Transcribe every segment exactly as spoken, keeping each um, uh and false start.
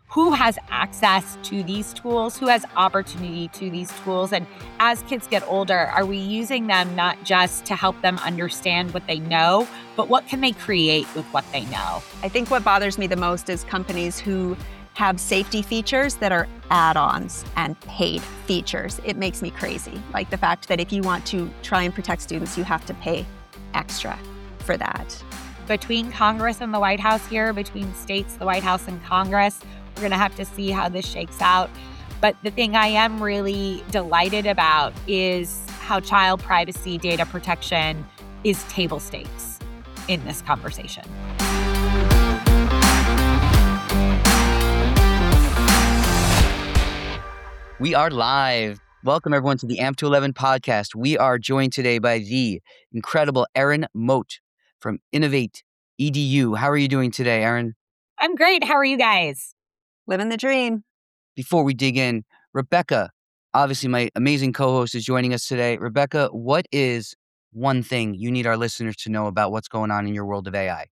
who has access to these tools, who has opportunity to these tools. And as kids get older, are we using them not just to help them understand what they know, but what can they create with what they know? I think what bothers me the most is companies who have safety features that are add-ons and paid features. It makes me crazy. Like the fact that if you want to try and protect students, you have to pay extra for that. Between Congress and the White House here, between states, the White House and Congress, we're going to have to see how this shakes out. But the thing I am really delighted about is how child privacy data protection is table stakes in this conversation. We are live. Welcome, everyone, to the A M P two eleven podcast. We are joined today by the incredible Erin Moat from Innovate E D U. How are you doing today, Erin? I'm great. How are you guys? Living the dream. Before we dig in, Rebecca, obviously my amazing co-host, is joining us today. Rebecca, what is one thing you need our listeners to know about what's going on in your world of A I?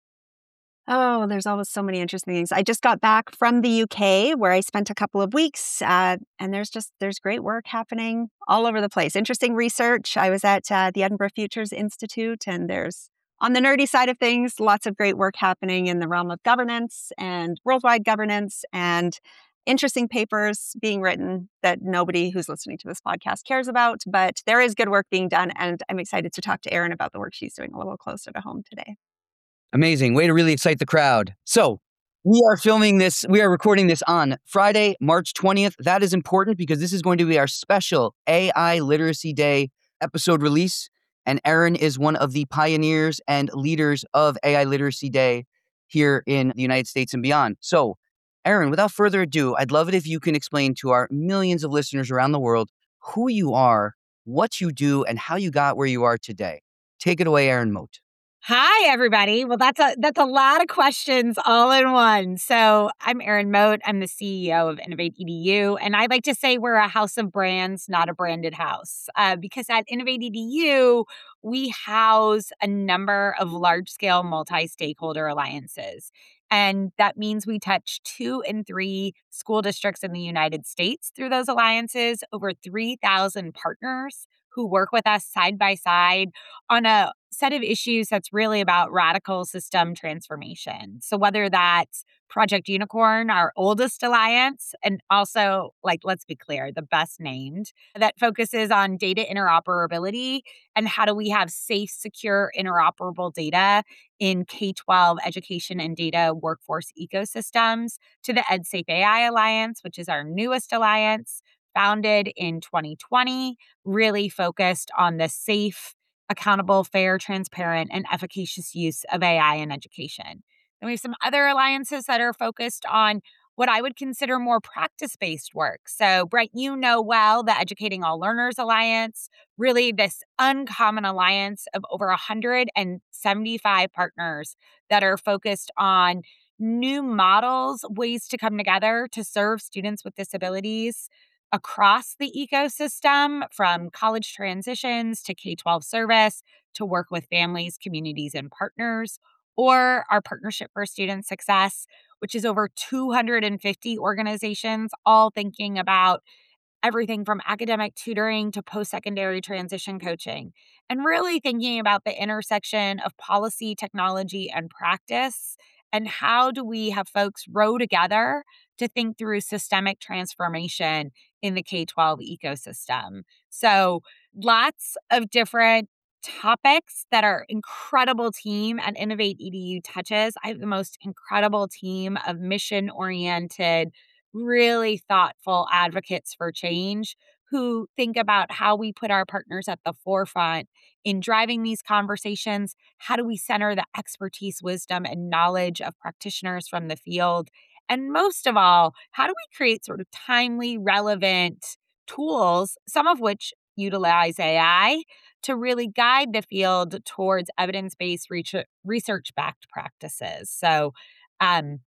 Oh, there's always so many interesting things. I just got back from the U K where I spent a couple of weeks, uh, and there's just there's great work happening all over the place. Interesting research. I was at uh, the Edinburgh Futures Institute, and there's, on the nerdy side of things, lots of great work happening in the realm of governance and worldwide governance, and interesting papers being written that nobody who's listening to this podcast cares about. But there is good work being done, and I'm excited to talk to Erin about the work she's doing a little closer to home today. Amazing. Way to really excite the crowd. So we are filming this, we are recording this on Friday, March twentieth. That is important because this is going to be our special A I Literacy Day episode release. And Erin is one of the pioneers and leaders of A I Literacy Day here in the United States and beyond. So, Erin, without further ado, I'd love it if you can explain to our millions of listeners around the world who you are, what you do, and how you got where you are today. Take it away, Erin Moat. Hi, everybody. Well, that's a that's a lot of questions all in one. So I'm Erin Moat. I'm the C E O of Innovate E D U. And I like to say we're a house of brands, not a branded house. Uh, because at Innovate E D U, we house a number of large-scale multi-stakeholder alliances. And that means we touch two and three school districts in the United States through those alliances, over three thousand partners who work with us side by side on a set of issues that's really about radical system transformation. So whether that's Project Unicorn, our oldest alliance, and also, like, let's be clear, the best named, that focuses on data interoperability and how do we have safe, secure, interoperable data in K twelve education and data workforce ecosystems, to the EdSafe A I Alliance, which is our newest alliance, founded in twenty twenty, really focused on the safe, accountable, fair, transparent, and efficacious use of A I in education. And we have some other alliances that are focused on what I would consider more practice-based work. So, Brett, you know well the Educating All Learners Alliance, really this uncommon alliance of over one hundred seventy-five partners that are focused on new models, ways to come together to serve students with disabilities across the ecosystem, from college transitions to K twelve service, to work with families, communities, and partners, or our Partnership for Student Success, which is over two hundred fifty organizations, all thinking about everything from academic tutoring to post-secondary transition coaching, and really thinking about the intersection of policy, technology, and practice, and how do we have folks row together to think through systemic transformation in the K twelve ecosystem. So lots of different topics that our incredible team at Innovate E D U touches. I have the most incredible team of mission-oriented, really thoughtful advocates for change who think about how we put our partners at the forefront in driving these conversations. How do we center the expertise, wisdom, and knowledge of practitioners from the field? And most of all, how do we create sort of timely, relevant tools, some of which utilize A I, to really guide the field towards evidence-based research-backed practices? So, um,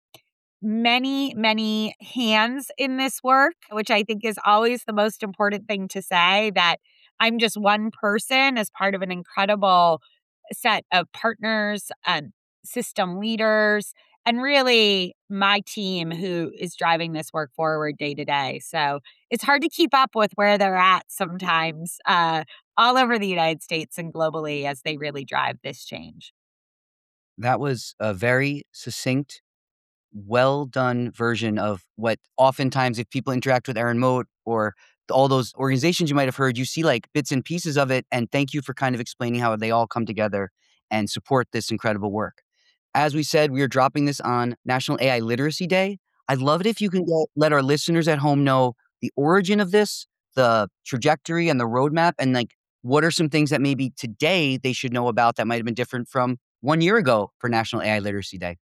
many, many hands in this work, which I think is always the most important thing to say, that I'm just one person as part of an incredible set of partners, um, system leaders, and really my team who is driving this work forward day to day. So it's hard to keep up with where they're at sometimes, uh, all over the United States and globally as they really drive this change. That was a very succinct, well done version of what oftentimes if people interact with Aaron Moat or all those organizations you might have heard, you see like bits and pieces of it. And thank you for kind of explaining how they all come together and support this incredible work. As we said, we are dropping this on National A I Literacy Day. I'd love it if you can get, let our listeners at home know the origin of this, the trajectory and the roadmap, and like what are some things that maybe today they should know about that might have been different from one year ago for National A I Literacy Day.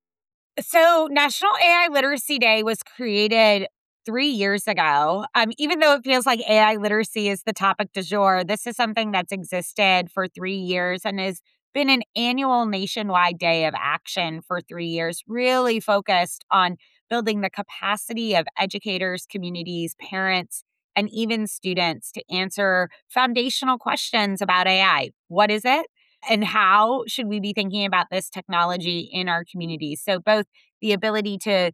So, National A I Literacy Day was created three years ago. Um, even though it feels like A I literacy is the topic du jour, this is something that's existed for three years and has been an annual nationwide day of action for three years, really focused on building the capacity of educators, communities, parents, and even students to answer foundational questions about A I. What is it? And how should we be thinking about this technology in our communities? So, both the ability to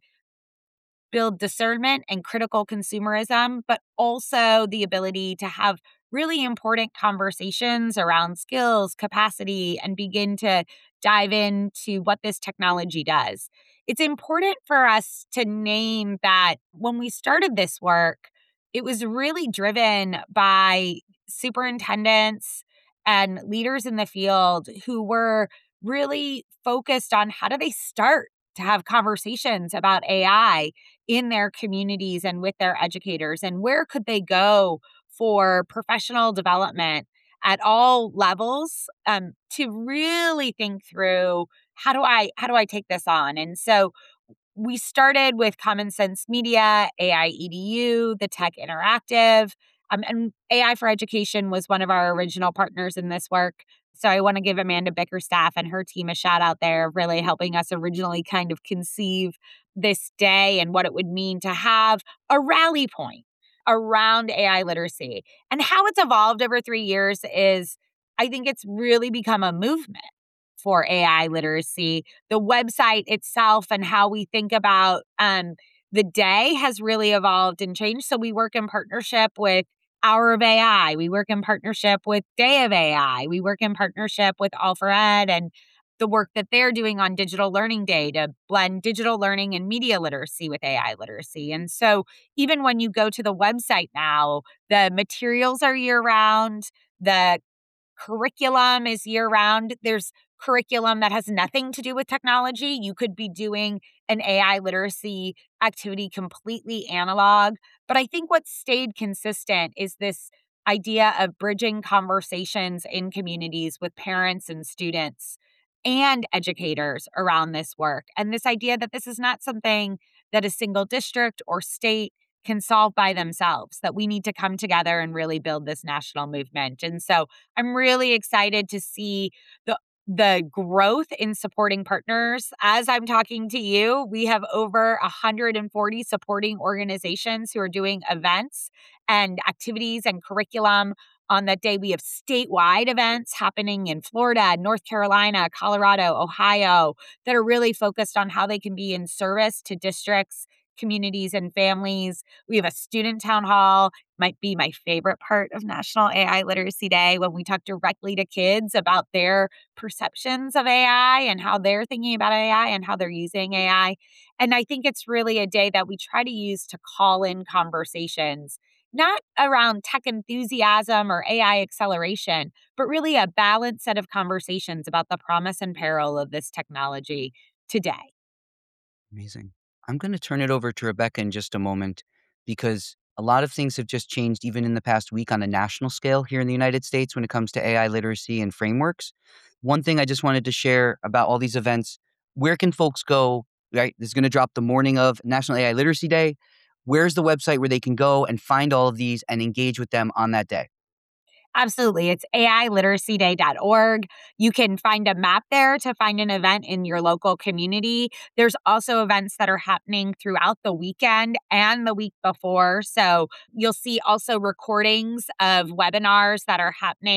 build discernment and critical consumerism, but also the ability to have really important conversations around skills, capacity, and begin to dive into what this technology does. It's important for us to name that when we started this work, it was really driven by superintendents and leaders in the field who were really focused on how do they start to have conversations about A I in their communities and with their educators, and where could they go for professional development at all levels, um, to really think through how do I how do I take this on? And so we started with Common Sense Media, A I E D U, the Tech Interactive, um, and A I for Education was one of our original partners in this work. So I want to give Amanda Bickerstaff and her team a shout out there, really helping us originally kind of conceive this day and what it would mean to have a rally point around A I literacy. And how it's evolved over three years is I think it's really become a movement for A I literacy. The website itself and how we think about um, the day has really evolved and changed. So we work in partnership with Hour of A I. We work in partnership with Day of A I. We work in partnership with All for Ed and the work that they're doing on Digital Learning Day to blend digital learning and media literacy with A I literacy. And so even when you go to the website now, the materials are year round. The curriculum is year round. There's curriculum that has nothing to do with technology. You could be doing an A I literacy activity completely analog. But I think what stayed consistent is this idea of bridging conversations in communities with parents and students and educators around this work. And this idea that this is not something that a single district or state can solve by themselves, that we need to come together and really build this national movement. And so I'm really excited to see the the growth in supporting partners. As I'm talking to you, we have over one hundred forty supporting organizations who are doing events and activities and curriculum on that day. We have statewide events happening in Florida, North Carolina, Colorado, Ohio that are really focused on how they can be in service to districts, communities, and families. We have a student town hall, might be my favorite part of National A I Literacy Day, when we talk directly to kids about their perceptions of A I and how they're thinking about A I and how they're using A I. And I think it's really a day that we try to use to call in conversations, not around tech enthusiasm or A I acceleration, but really a balanced set of conversations about the promise and peril of this technology today. Amazing. I'm going to turn it over to Rebecca in just a moment because a lot of things have just changed even in the past week on a national scale here in the United States when it comes to A I literacy and frameworks. One thing I just wanted to share about all these events, where can folks go, right? This is going to drop the morning of National A I Literacy Day. Where's the website where they can go and find all of these and engage with them on that day? Absolutely. It's A I literacy day dot org. You can find a map there to find an event in your local community. There's also events that are happening throughout the weekend and the week before. So you'll see also recordings of webinars that are happening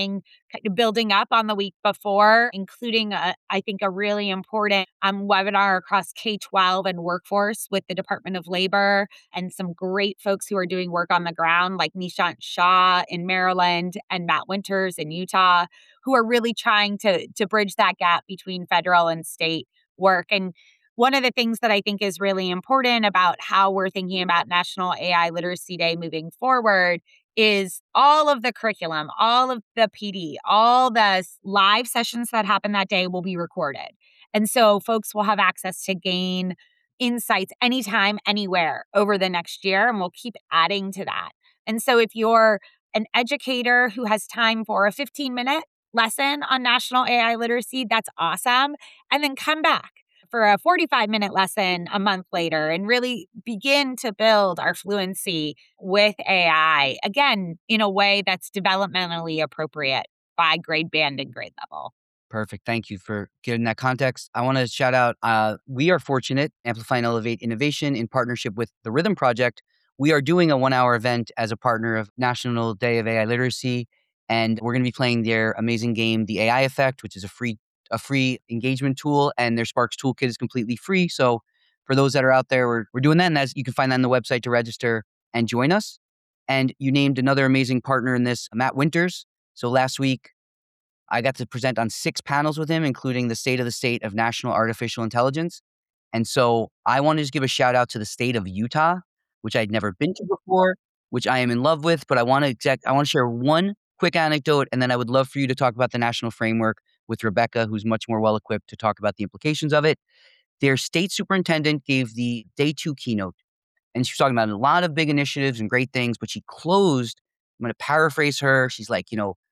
kind of building up on the week before, including, a, I think, a really important um, webinar across K twelve and workforce with the Department of Labor and some great folks who are doing work on the ground, like Nishant Shah in Maryland and Matt Winters in Utah, who are really trying to, to bridge that gap between federal and state work. And one of the things that I think is really important about how we're thinking about National A I Literacy Day moving forward is all of the curriculum, all of the P D, all the live sessions that happen that day will be recorded. And so folks will have access to gain insights anytime, anywhere over the next year, and we'll keep adding to that. And so if you're an educator who has time for a fifteen minute lesson on National A I Literacy, that's awesome. And then come back for a forty-five minute lesson a month later and really begin to build our fluency with A I, again, in a way that's developmentally appropriate by grade band and grade level. Perfect. Thank you for giving that context. I want to shout out, uh, we are fortunate, Amplify and Elevate Innovation in partnership with the Rhythm Project. We are doing a one hour event as a partner of National Day of A I Literacy. And we're going to be playing their amazing game, The A I Effect, which is a free a free engagement tool, and their Sparks Toolkit is completely free. So for those that are out there, we're, we're doing that, and that's, you can find that on the website to register and join us. And you named another amazing partner in this, Matt Winters. So last week, I got to present on six panels with him, including the State of the State of National Artificial Intelligence. And so I want to just give a shout out to the state of Utah, which I'd never been to before, which I am in love with, but I want to exact, I want to share one quick anecdote, and then I would love for you to talk about the national framework with Rebecca, who's much more well-equipped to talk about the implications of it. Their state superintendent gave the day two keynote, and she was talking about a lot of big initiatives and great things, but she closed, I'm going to paraphrase her. She's like, you know,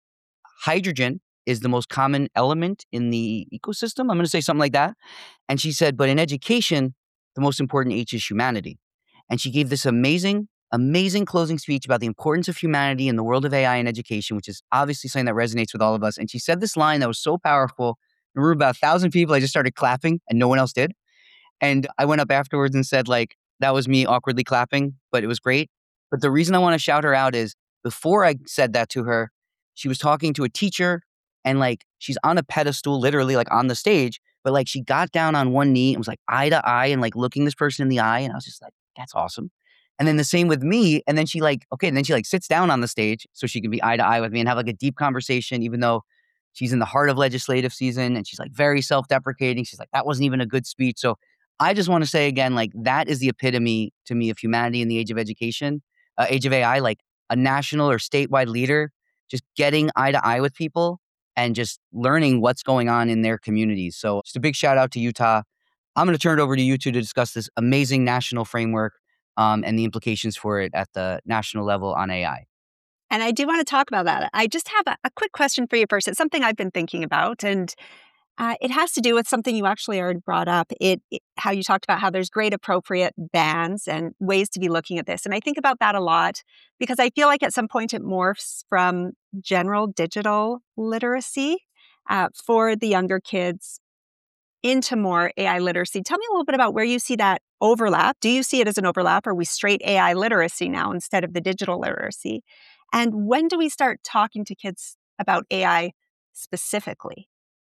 hydrogen is the most common element in the ecosystem. I'm going to say something like that. And she said, but in education, the most important H is humanity. And she gave this amazing, amazing closing speech about the importance of humanity in the world of A I and education, which is obviously something that resonates with all of us. And she said this line that was so powerful. In a room of about a thousand people, I just started clapping and no one else did. And I went up afterwards and said, like, that was me awkwardly clapping, but it was great. But the reason I want to shout her out is before I said that to her, she was talking to a teacher and like she's on a pedestal, literally like on the stage, but like she got down on one knee and was like eye to eye and like looking this person in the eye. And I was just like, that's awesome. And then the same with me. And then she like, okay, and then she like sits down on the stage so she can be eye to eye with me and have like a deep conversation, even though she's in the heart of legislative season and she's like very self-deprecating. She's like, that wasn't even a good speech. So I just want to say again, like that is the epitome to me of humanity in the age of education, uh, age of A I, like a national or statewide leader, just getting eye to eye with people and just learning what's going on in their communities. So just a big shout out to Utah. I'm going to turn it over to you two to discuss this amazing national framework um, and the implications for it at the national level on A I. And I do want to talk about that. I just have a, a quick question for you first. It's something I've been thinking about, and uh, it has to do with something you actually already brought up. It, it how you talked about how there's grade appropriate bans and ways to be looking at this. And I think about that a lot because I feel like at some point it morphs from general digital literacy uh, for the younger kids into more A I literacy. Tell me a little bit about where you see that overlap. Do you see it as an overlap? Or are we straight A I literacy now instead of the digital literacy? And when do we start talking to kids about A I specifically?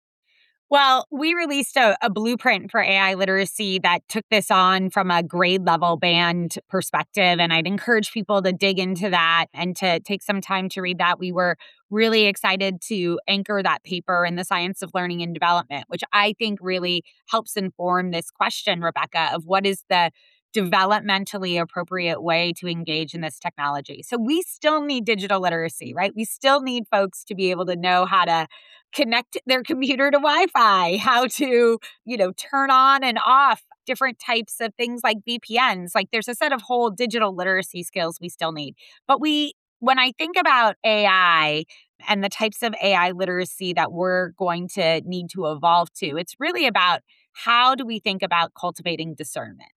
Well, we released a, a blueprint for A I literacy that took this on from a grade level band perspective. And I'd encourage people to dig into that and to take some time to read that. We were really excited to anchor that paper in the Science of Learning and Development, which I think really helps inform this question, Rebecca, of what is the developmentally appropriate way to engage in this technology. So we still need digital literacy, right? We still need folks to be able to know how to connect their computer to Wi-Fi, how to, you know, turn on and off different types of things like V P Ns. Like there's a set of whole digital literacy skills we still need. But we, when I think about A I and the types of A I literacy that we're going to need to evolve to, it's really about how do we think about cultivating discernment.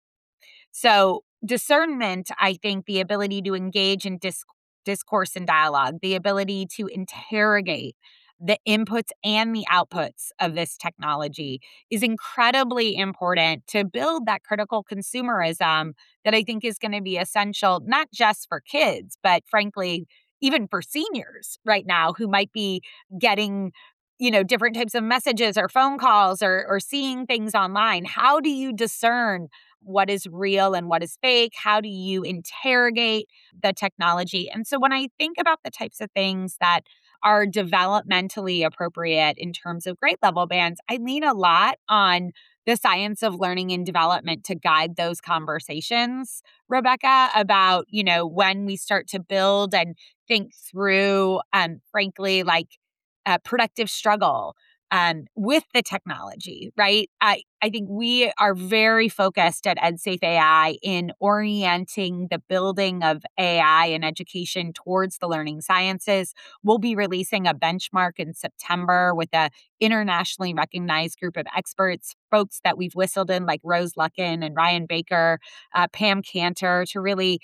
So discernment, I think the ability to engage in dis- discourse and dialogue, the ability to interrogate the inputs and the outputs of this technology is incredibly important to build that critical consumerism that I think is going to be essential, not just for kids, but frankly, even for seniors right now who might be getting, you know, different types of messages or phone calls or, or seeing things online. How do you discern what is real and what is fake? How do you interrogate the technology? And so when I think about the types of things that are developmentally appropriate in terms of grade level bands, I lean a lot on the science of learning and development to guide those conversations, Rebecca, about, you know, when we start to build and think through, um, frankly, like uh, productive struggle um, with the technology, right? I, I think we are very focused at EdSafe A I in orienting the building of A I and education towards the learning sciences. We'll be releasing a benchmark in September with a internationally recognized group of experts, folks that we've whistled in like Rose Luckin and Ryan Baker, uh, Pam Cantor, to really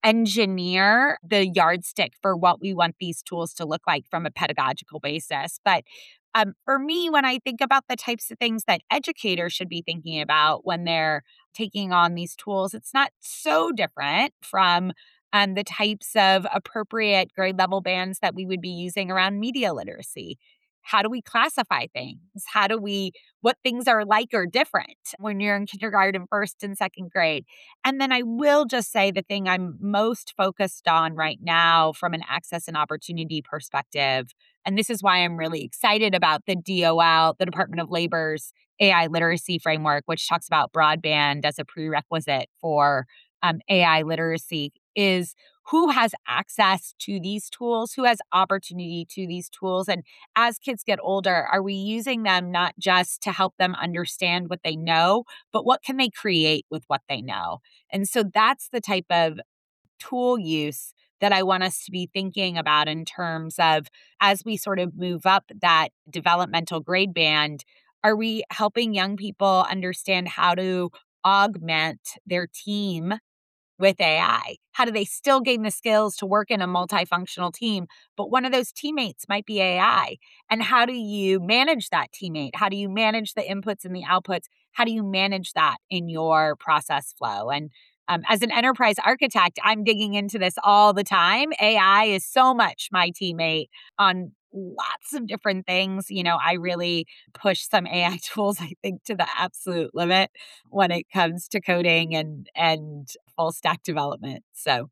engineer the yardstick for what we want these tools to look like from a pedagogical basis. But um, for me, when I think about the types of things that educators should be thinking about when they're taking on these tools, it's not so different from um, the types of appropriate grade level bands that we would be using around media literacy. How do we classify things? How do we, what things are like or different when you're in kindergarten, first and second grade? And then I will just say the thing I'm most focused on right now from an access and opportunity perspective, and this is why I'm really excited about the D O L, the Department of Labor's A I literacy framework, which talks about broadband as a prerequisite for um, A I literacy, is who has access to these tools, who has opportunity to these tools. And as kids get older, are we using them not just to help them understand what they know, but what can they create with what they know? And so that's the type of tool use that I want us to be thinking about in terms of as we sort of move up that developmental grade band, are we helping young people understand how to augment their team with A I? How do they still gain the skills to work in a multifunctional team, but one of those teammates might be A I? And how do you manage that teammate? How do you manage the inputs and the outputs? How do you manage that in your process flow? And um, as an enterprise architect, I'm digging into this all the time. A I is so much my teammate on lots of different things. You know, I really push some A I tools, I think, to the absolute limit when it comes to coding and and full stack development. So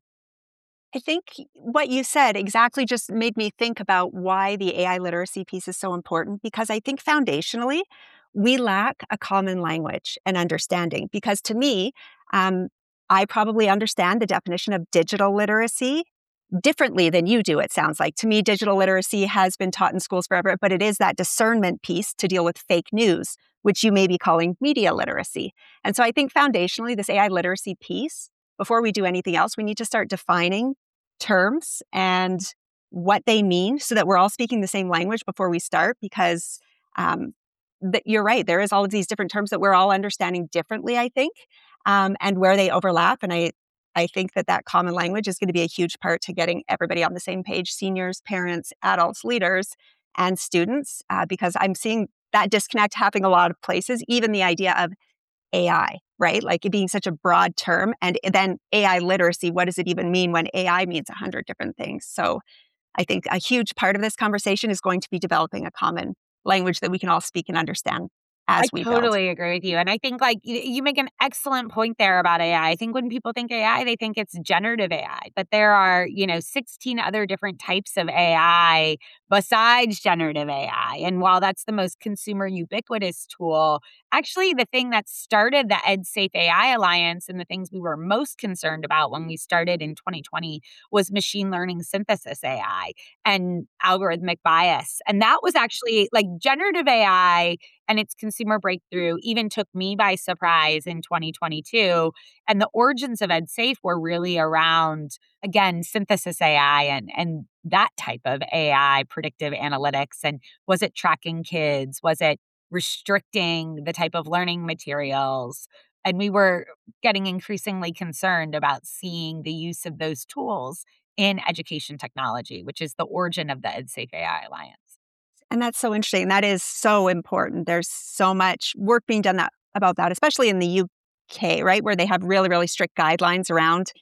I think what you said exactly just made me think about why the A I literacy piece is so important, because I think foundationally, we lack a common language and understanding. Because to me, um, I probably understand the definition of digital literacy differently than you do, it sounds like. To me, digital literacy has been taught in schools forever, but it is that discernment piece to deal with fake news, which you may be calling media literacy. And so I think foundationally, this A I literacy piece, before we do anything else, we need to start defining terms and what they mean so that we're all speaking the same language before we start, because um, th- you're right. There is all of these different terms that we're all understanding differently, I think, um, and where they overlap. And I, I think that that common language is going to be a huge part to getting everybody on the same page, seniors, parents, adults, leaders, and students, uh, because I'm seeing that disconnect happening a lot of places, even the idea of A I, right? Like it being such a broad term. And then A I literacy, what does it even mean when A I means a hundred different things? So I think a huge part of this conversation is going to be developing a common language that we can all speak and understand as I we build. totally agree with you. And I think like you, you make an excellent point there about A I. I I think when people think A I, they think it's generative A I, but there are, you know, sixteen other different types of A I besides generative A I. And while that's the most consumer ubiquitous tool, actually the thing that started the EdSafe A I Alliance and the things we were most concerned about when we started in twenty twenty was machine learning synthesis A I and algorithmic bias. And that was actually like generative A I and its consumer breakthrough even took me by surprise in twenty twenty-two. And the origins of EdSafe were really around, again, synthesis A I and, and that type of A I predictive analytics. And was it tracking kids? Was it restricting the type of learning materials? And we were getting increasingly concerned about seeing the use of those tools in education technology, which is the origin of the EdSafe A I Alliance. And that's so interesting. That is so important. There's so much work being done that, about that, especially in the U K, right? Where they have really, really strict guidelines around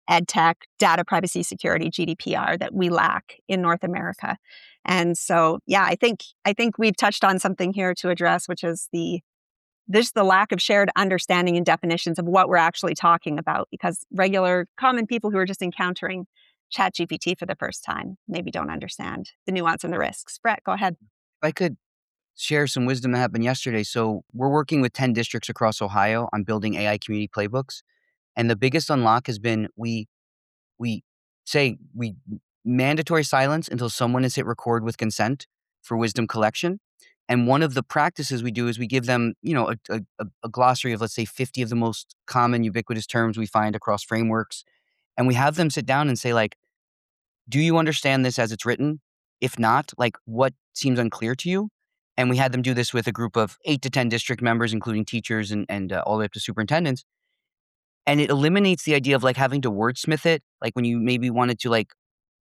ed tech, data privacy security, G D P R that we lack in North America. And so, yeah, I think I think we've touched on something here to address, which is the there's the lack of shared understanding and definitions of what we're actually talking about, because regular common people who are just encountering ChatGPT for the first time maybe don't understand the nuance and the risks. Brett, go ahead. If I could share some wisdom that happened yesterday. So we're working with ten districts across Ohio on building A I community playbooks. And the biggest unlock has been we we say we mandatory silence until someone has hit record with consent for wisdom collection. And one of the practices we do is we give them, you know, a, a, a glossary of, let's say, fifty of the most common ubiquitous terms we find across frameworks. And we have them sit down and say, like, do you understand this as it's written? If not, like, what seems unclear to you? And we had them do this with a group of eight to ten district members, including teachers and, and uh, all the way up to superintendents. And it eliminates the idea of like having to wordsmith it. Like when you maybe wanted to like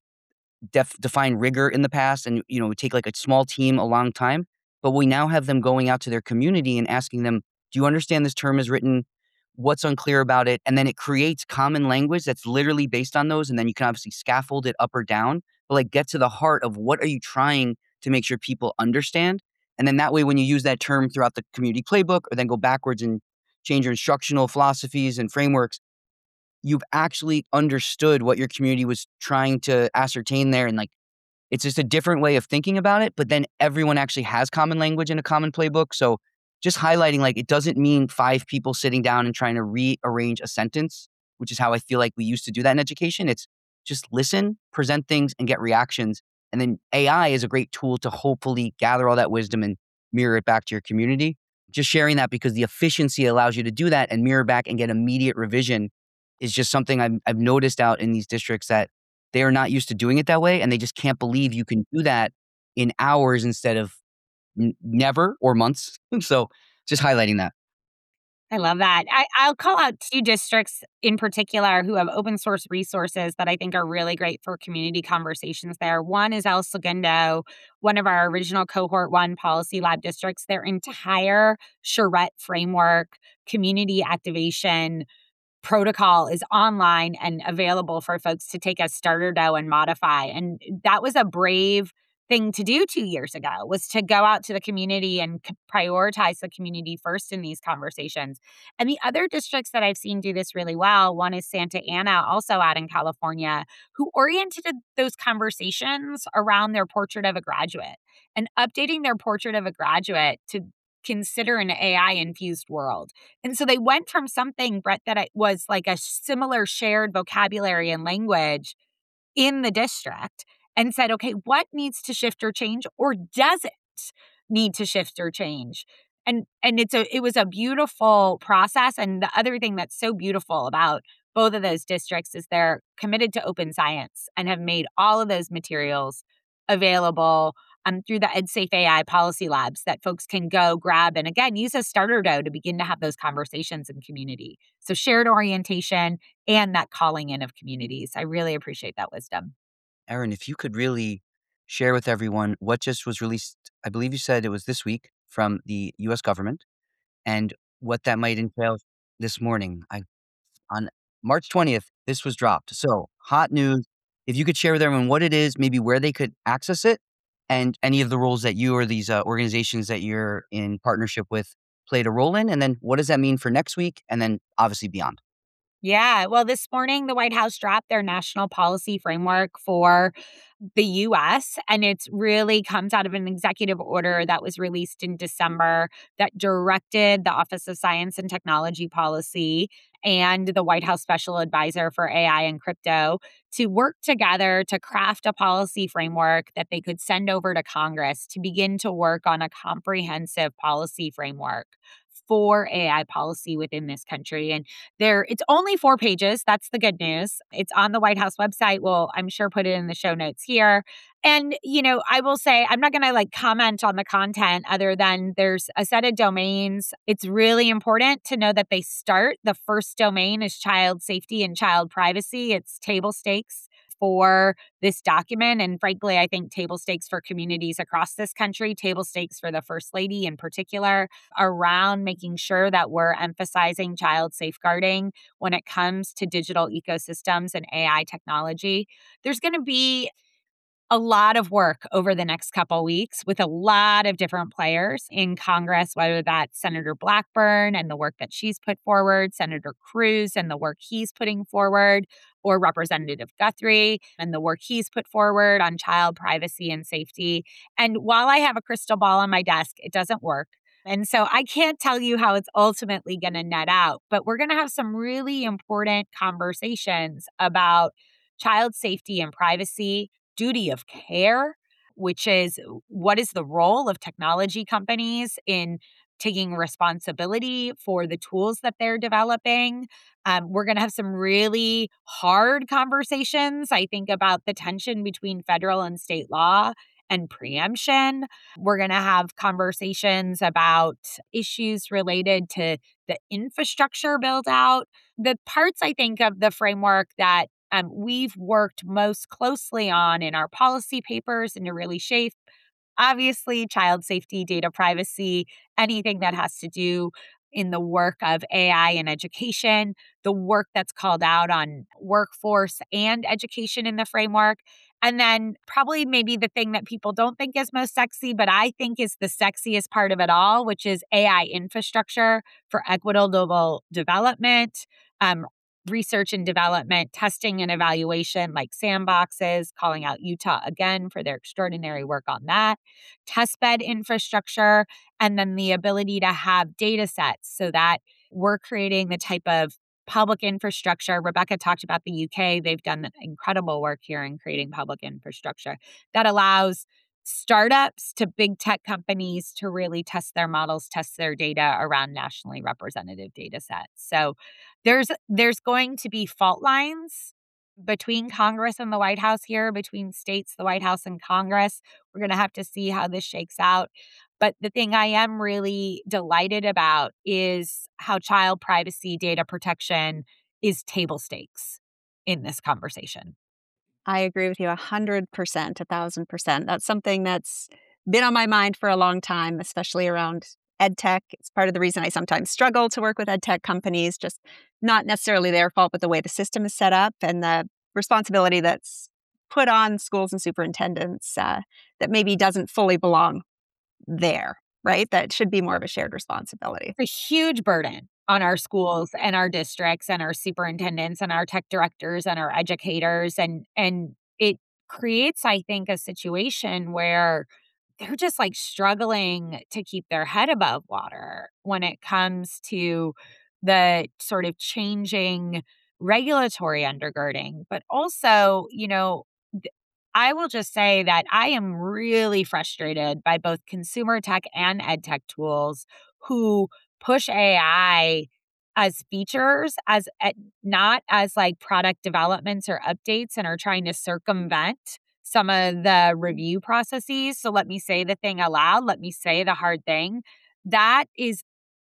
def- define rigor in the past and, you know, it would take like a small team a long time. But we now have them going out to their community and asking them, do you understand this term is written? What's unclear about it? And then it creates common language that's literally based on those. And then you can obviously scaffold it up or down, but like get to the heart of what are you trying to make sure people understand. And then that way, when you use that term throughout the community playbook or then go backwards and change your instructional philosophies and frameworks, you've actually understood what your community was trying to ascertain there. And like, it's just a different way of thinking about it. But then everyone actually has common language in a common playbook. So just highlighting, like, it doesn't mean five people sitting down and trying to rearrange a sentence, which is how I feel like we used to do that in education. It's just listen, present things, and get reactions. And then A I is a great tool to hopefully gather all that wisdom and mirror it back to your community. Just sharing that because the efficiency allows you to do that and mirror back and get immediate revision is just something I've, I've noticed out in these districts that they are not used to doing it that way. And they just can't believe you can do that in hours instead of n- never or months. So just highlighting that. I love that. I, I'll call out two districts in particular who have open source resources that I think are really great for community conversations there. One is El Segundo, one of our original cohort one policy lab districts. Their entire charrette framework, community activation protocol is online and available for folks to take a starter dough and modify. And that was a brave thing to do two years ago, was to go out to the community and c- prioritize the community first in these conversations. And the other districts that I've seen do this really well, one is Santa Ana, also out in California, who oriented those conversations around their portrait of a graduate and updating their portrait of a graduate to consider an A I infused world. And so they went from something, Brett, that I, was like a similar shared vocabulary and language in the district and said, okay, what needs to shift or change, or does it need to shift or change? And and it's a it was a beautiful process. And the other thing that's so beautiful about both of those districts is they're committed to open science and have made all of those materials available um, through the EdSafe A I policy labs that folks can go grab and again use a starter dough to begin to have those conversations in community. So shared orientation and that calling in of communities. I really appreciate that wisdom. Erin, if you could really share with everyone what just was released, I believe you said it was this week from the U S government and what that might entail this morning. I on March twentieth, this was dropped. So hot news. If you could share with everyone what it is, maybe where they could access it, and any of the roles that you or these uh, organizations that you're in partnership with played a role in, and then what does that mean for next week, and then obviously beyond. Yeah, well, this morning the White House dropped their national policy framework for the U S, and it's really comes out of an executive order that was released in December that directed the Office of Science and Technology Policy and the White House Special Advisor for A I and Crypto to work together to craft a policy framework that they could send over to Congress to begin to work on a comprehensive policy framework for A I policy within this country. And there, it's only four pages. That's the good news. It's on the White House website. We'll, I'm sure, put it in the show notes here. And, you know, I will say, I'm not going to like comment on the content other than there's a set of domains. It's really important to know that they start. The first domain is child safety and child privacy. It's table stakes for this document. And frankly, I think table stakes for communities across this country, table stakes for the First Lady in particular, around making sure that we're emphasizing child safeguarding when it comes to digital ecosystems and A I technology. There's going to be a lot of work over the next couple weeks with a lot of different players in Congress, whether that's Senator Blackburn and the work that she's put forward, Senator Cruz and the work he's putting forward, or Representative Guthrie and the work he's put forward on child privacy and safety. And while I have a crystal ball on my desk, it doesn't work. And so I can't tell you how it's ultimately going to net out, but we're going to have some really important conversations about child safety and privacy, duty of care, which is what is the role of technology companies in taking responsibility for the tools that they're developing. Um, we're going to have some really hard conversations, I think, about the tension between federal and state law and preemption. We're going to have conversations about issues related to the infrastructure build out. The parts, I think, of the framework that Um, we've worked most closely on in our policy papers and to really shape, obviously, child safety, data privacy, anything that has to do in the work of A I and education, the work that's called out on workforce and education in the framework. And then probably maybe the thing that people don't think is most sexy, but I think is the sexiest part of it all, which is A I infrastructure for equitable development, um, research and development, testing and evaluation like sandboxes, calling out Utah again for their extraordinary work on that, testbed infrastructure, and then the ability to have data sets so that we're creating the type of public infrastructure. Rebecca talked about the U K. They've done incredible work here in creating public infrastructure that allows startups to big tech companies to really test their models, test their data around nationally representative data sets. So there's there's going to be fault lines between Congress and the White House here, between states, the White House, and Congress. We're going to have to see how this shakes out. But the thing I am really delighted about is how child privacy data protection is table stakes in this conversation. I agree with you a hundred percent, a thousand percent. That's something that's been on my mind for a long time, especially around ed tech. It's part of the reason I sometimes struggle to work with ed tech companies, just not necessarily their fault, but the way the system is set up and the responsibility that's put on schools and superintendents uh, that maybe doesn't fully belong there, right? That should be more of a shared responsibility. It's a huge burden on our schools and our districts and our superintendents and our tech directors and our educators. And, and it creates, I think, a situation where they're just like struggling to keep their head above water when it comes to the sort of changing regulatory undergirding. But also, you know, th- I will just say that I am really frustrated by both consumer tech and ed tech tools who push A I as features, as eh, not as like product developments or updates, and are trying to circumvent some of the review processes. So let me say the thing aloud. Let me say the hard thing. That is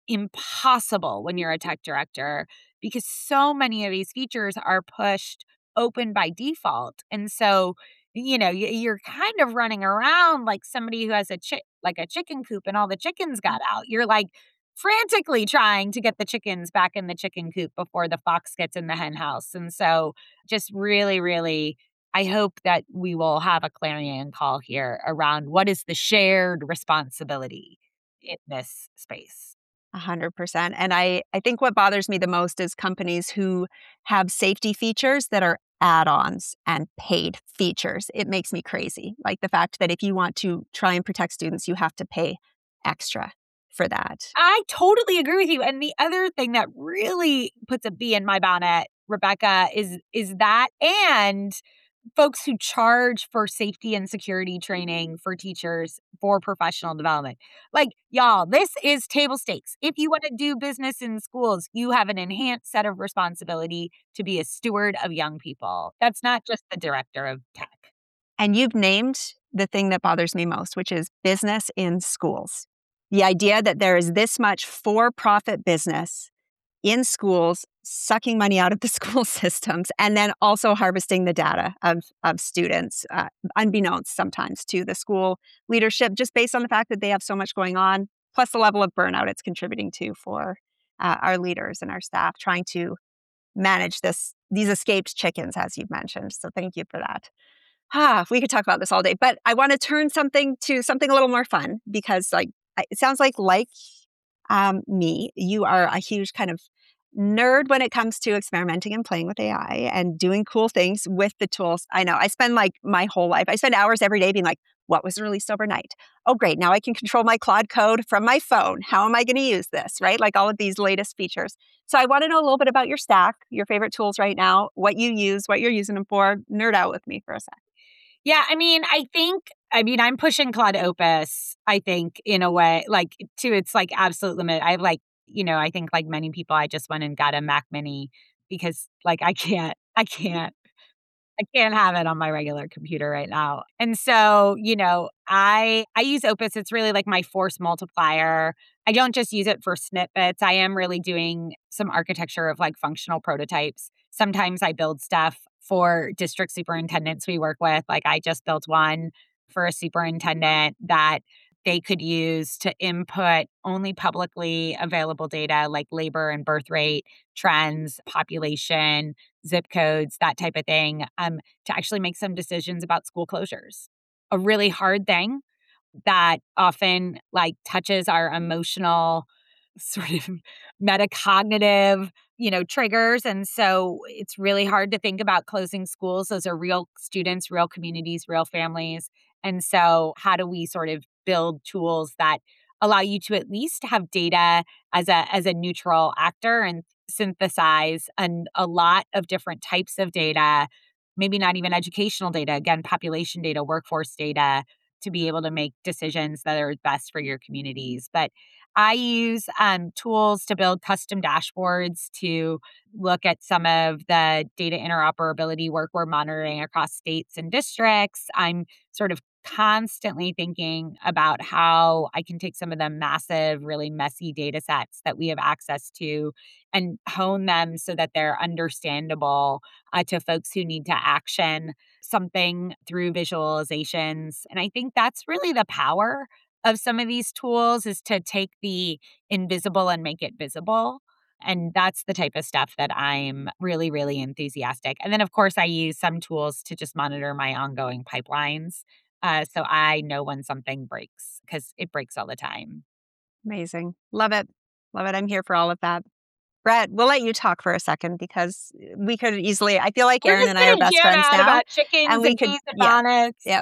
impossible when you're a tech director because so many of these features are pushed open by default. And so, you know, y- you're kind of running around like somebody who has a chick, like a chicken coop and all the chickens got out. You're like frantically trying to get the chickens back in the chicken coop before the fox gets in the hen house. And so just really, really, I hope that we will have a clarion call here around what is the shared responsibility in this space. A hundred percent. And I, I think what bothers me the most is companies who have safety features that are add-ons and paid features. It makes me crazy. Like the fact that if you want to try and protect students, you have to pay extra for that. I totally agree with you. And the other thing that really puts a bee in my bonnet, Rebecca, is is that and folks who charge for safety and security training for teachers for professional development. Like, y'all, this is table stakes. If you want to do business in schools, you have an enhanced set of responsibility to be a steward of young people. That's not just the director of tech. And you've named the thing that bothers me most, which is business in schools. The idea that there is this much for-profit business in schools, sucking money out of the school systems, and then also harvesting the data of, of students, uh, unbeknownst sometimes to the school leadership, just based on the fact that they have so much going on, plus the level of burnout it's contributing to for uh, our leaders and our staff trying to manage this these escaped chickens, as you've mentioned. So thank you for that. Ah, we could talk about this all day, but I want to turn something to something a little more fun because, like, it sounds like like um, me, you are a huge kind of nerd when it comes to experimenting and playing with A I and doing cool things with the tools. I know I spend like my whole life. I spend hours every day being like, what was released overnight? Oh, great. Now I can control my Claude Code from my phone. How am I going to use this? Right? Like all of these latest features. So I want to know a little bit about your stack, your favorite tools right now, what you use, what you're using them for. Nerd out with me for a sec. Yeah, I mean, I think, I mean, I'm pushing Claude Opus, I think, in a way, like to its like absolute limit. I have like, you know, I think like many people, I just went and got a Mac Mini because like I can't, I can't, I can't have it on my regular computer right now. And so, you know, I I use Opus. It's really like my force multiplier. I don't just use it for snippets. I am really doing some architecture of like functional prototypes. Sometimes I build stuff for district superintendents we work with. Like I just built one for a superintendent that they could use to input only publicly available data like labor and birth rate trends, population, zip codes, that type of thing, um, to actually make some decisions about school closures. A really hard thing that often like touches our emotional sort of metacognitive, you know, triggers. And so it's really hard to think about closing schools. Those are real students, real communities, real families. And so how do we sort of build tools that allow you to at least have data as a as a neutral actor and synthesize and a lot of different types of data, maybe not even educational data, again, population data, workforce data, to be able to make decisions that are best for your communities. But I use um, tools to build custom dashboards to look at some of the data interoperability work we're monitoring across states and districts. I'm sort of constantly thinking about how I can take some of the massive, really messy data sets that we have access to and hone them so that they're understandable uh, to folks who need to action something through visualizations. And I think that's really the power of some of these tools is to take the invisible and make it visible. And that's the type of stuff that I'm really, really enthusiastic. And then, of course, I use some tools to just monitor my ongoing pipelines. Uh, so I know when something breaks because it breaks all the time. Amazing. Love it. Love it. I'm here for all of that. Brett, we'll let you talk for a second because we could easily, I feel like We're Erin just and I are gonna best jam friends out now. about chickens And we and could, bees and yeah, bonnets. yeah.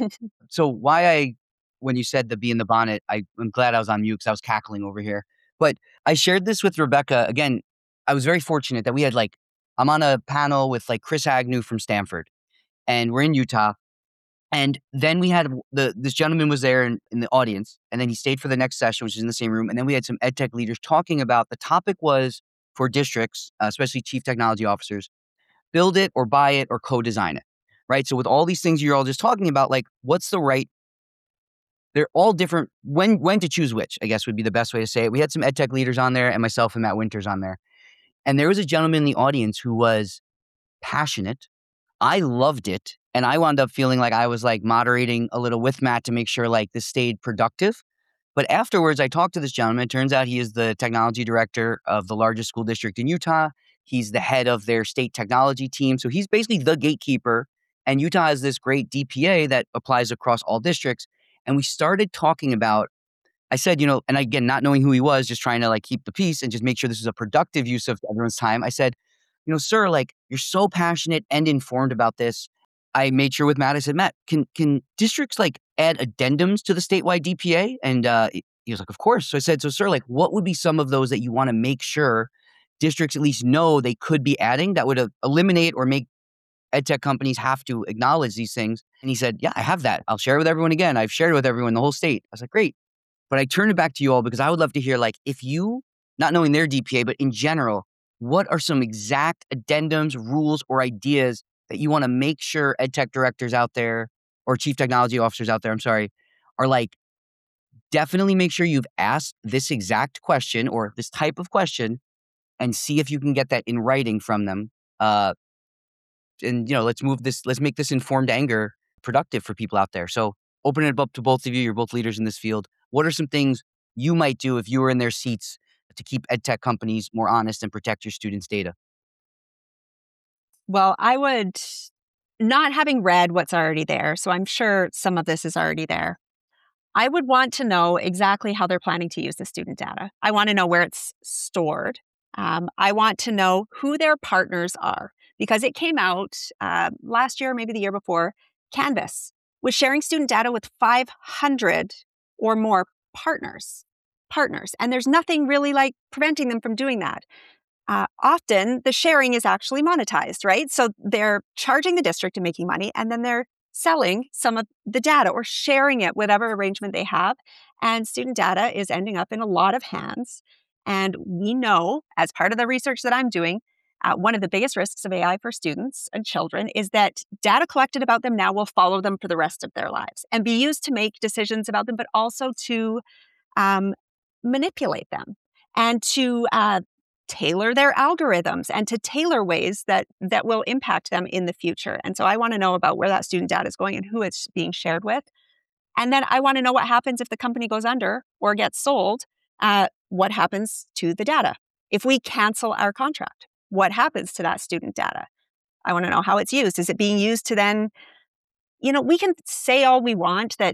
So why I, when you said the bee in the bonnet, I, I'm glad I was on mute because I was cackling over here. But I shared this with Rebecca. Again, I was very fortunate that we had like, I'm on a panel with like Chris Agnew from Stanford, and we're in Utah. And then we had the this gentleman was there in, in the audience, and then he stayed for the next session, which is in the same room. And then we had some ed tech leaders talking about the topic was for districts, uh, especially chief technology officers, build it or buy it or co-design it, right? So with all these things you're all just talking about, like what's the right, they're all different, when when to choose which, I guess would be the best way to say it. We had some ed tech leaders on there and myself and Matt Winters on there. And there was a gentleman in the audience who was passionate. I loved it. And I wound up feeling like I was like moderating a little with Matt to make sure like this stayed productive. But afterwards, I talked to this gentleman. It turns out he is the technology director of the largest school district in Utah. He's the head of their state technology team. So he's basically the gatekeeper. And Utah has this great D P A that applies across all districts. And we started talking about, I said, you know, and again, not knowing who he was, just trying to like keep the peace and just make sure this is a productive use of everyone's time. I said, you know, sir, like you're so passionate and informed about this. I made sure with Matt, I said, Matt, can can districts like add addendums to the statewide D P A? And uh, he was like, of course. So I said, so sir, like what would be some of those that you want to make sure districts at least know they could be adding that would uh, eliminate or make ed tech companies have to acknowledge these things? And he said, yeah, I have that. I'll share it with everyone again. I've shared it with everyone in the whole state. I was like, great. But I turn it back to you all because I would love to hear, like, if you, not knowing their D P A, but in general, what are some exact addendums, rules, or ideas that you want to make sure ed tech directors out there or chief technology officers out there, I'm sorry, are like, definitely make sure you've asked this exact question or this type of question and see if you can get that in writing from them. Uh, and, you know, let's move this, let's make this informed anger productive for people out there. So open it up to both of you. You're both leaders in this field. What are some things you might do if you were in their seats to keep ed tech companies more honest and protect your students' data? Well, I would, not having read what's already there, so I'm sure some of this is already there, I would want to know exactly how they're planning to use the student data. I want to know where it's stored. Um, I want to know who their partners are, because it came out uh, last year, maybe the year before, Canvas was sharing student data with five hundred or more partners. Partners. And there's nothing really like preventing them from doing that. Uh, often the sharing is actually monetized, right? So they're charging the district and making money, and then they're selling some of the data or sharing it, whatever arrangement they have. And student data is ending up in a lot of hands. And we know, as part of the research that I'm doing, uh, one of the biggest risks of A I for students and children is that data collected about them now will follow them for the rest of their lives and be used to make decisions about them, but also to um, manipulate them and to uh, tailor their algorithms and to tailor ways that that will impact them in the future. And so I want to know about where that student data is going and who it's being shared with. And then I want to know what happens if the company goes under or gets sold. Uh, what happens to the data? If we cancel our contract, what happens to that student data? I want to know how it's used. Is it being used to then, you know, we can say all we want that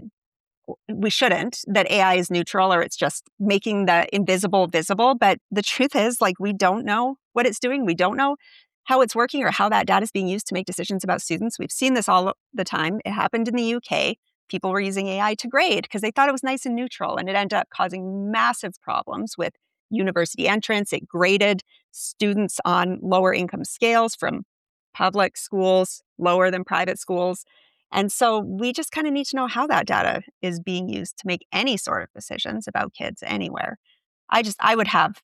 we shouldn't, that A I is neutral or it's just making the invisible visible. But the truth is, like, we don't know what it's doing. We don't know how it's working or how that data is being used to make decisions about students. We've seen this all the time. It happened in the U K. People were using A I to grade because they thought it was nice and neutral, and it ended up causing massive problems with university entrance. It graded students on lower income scales from public schools, lower than private schools. And so we just kind of need to know how that data is being used to make any sort of decisions about kids anywhere. I just, I would have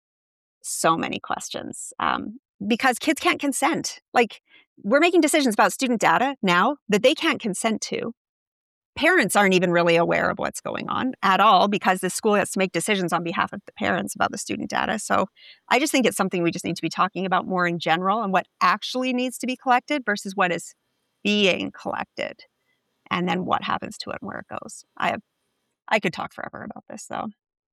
so many questions um, because kids can't consent. Like, we're making decisions about student data now that they can't consent to. Parents aren't even really aware of what's going on at all because the school has to make decisions on behalf of the parents about the student data. So I just think it's something we just need to be talking about more in general and what actually needs to be collected versus what is being collected. And then what happens to it and where it goes. I have, I could talk forever about this, though.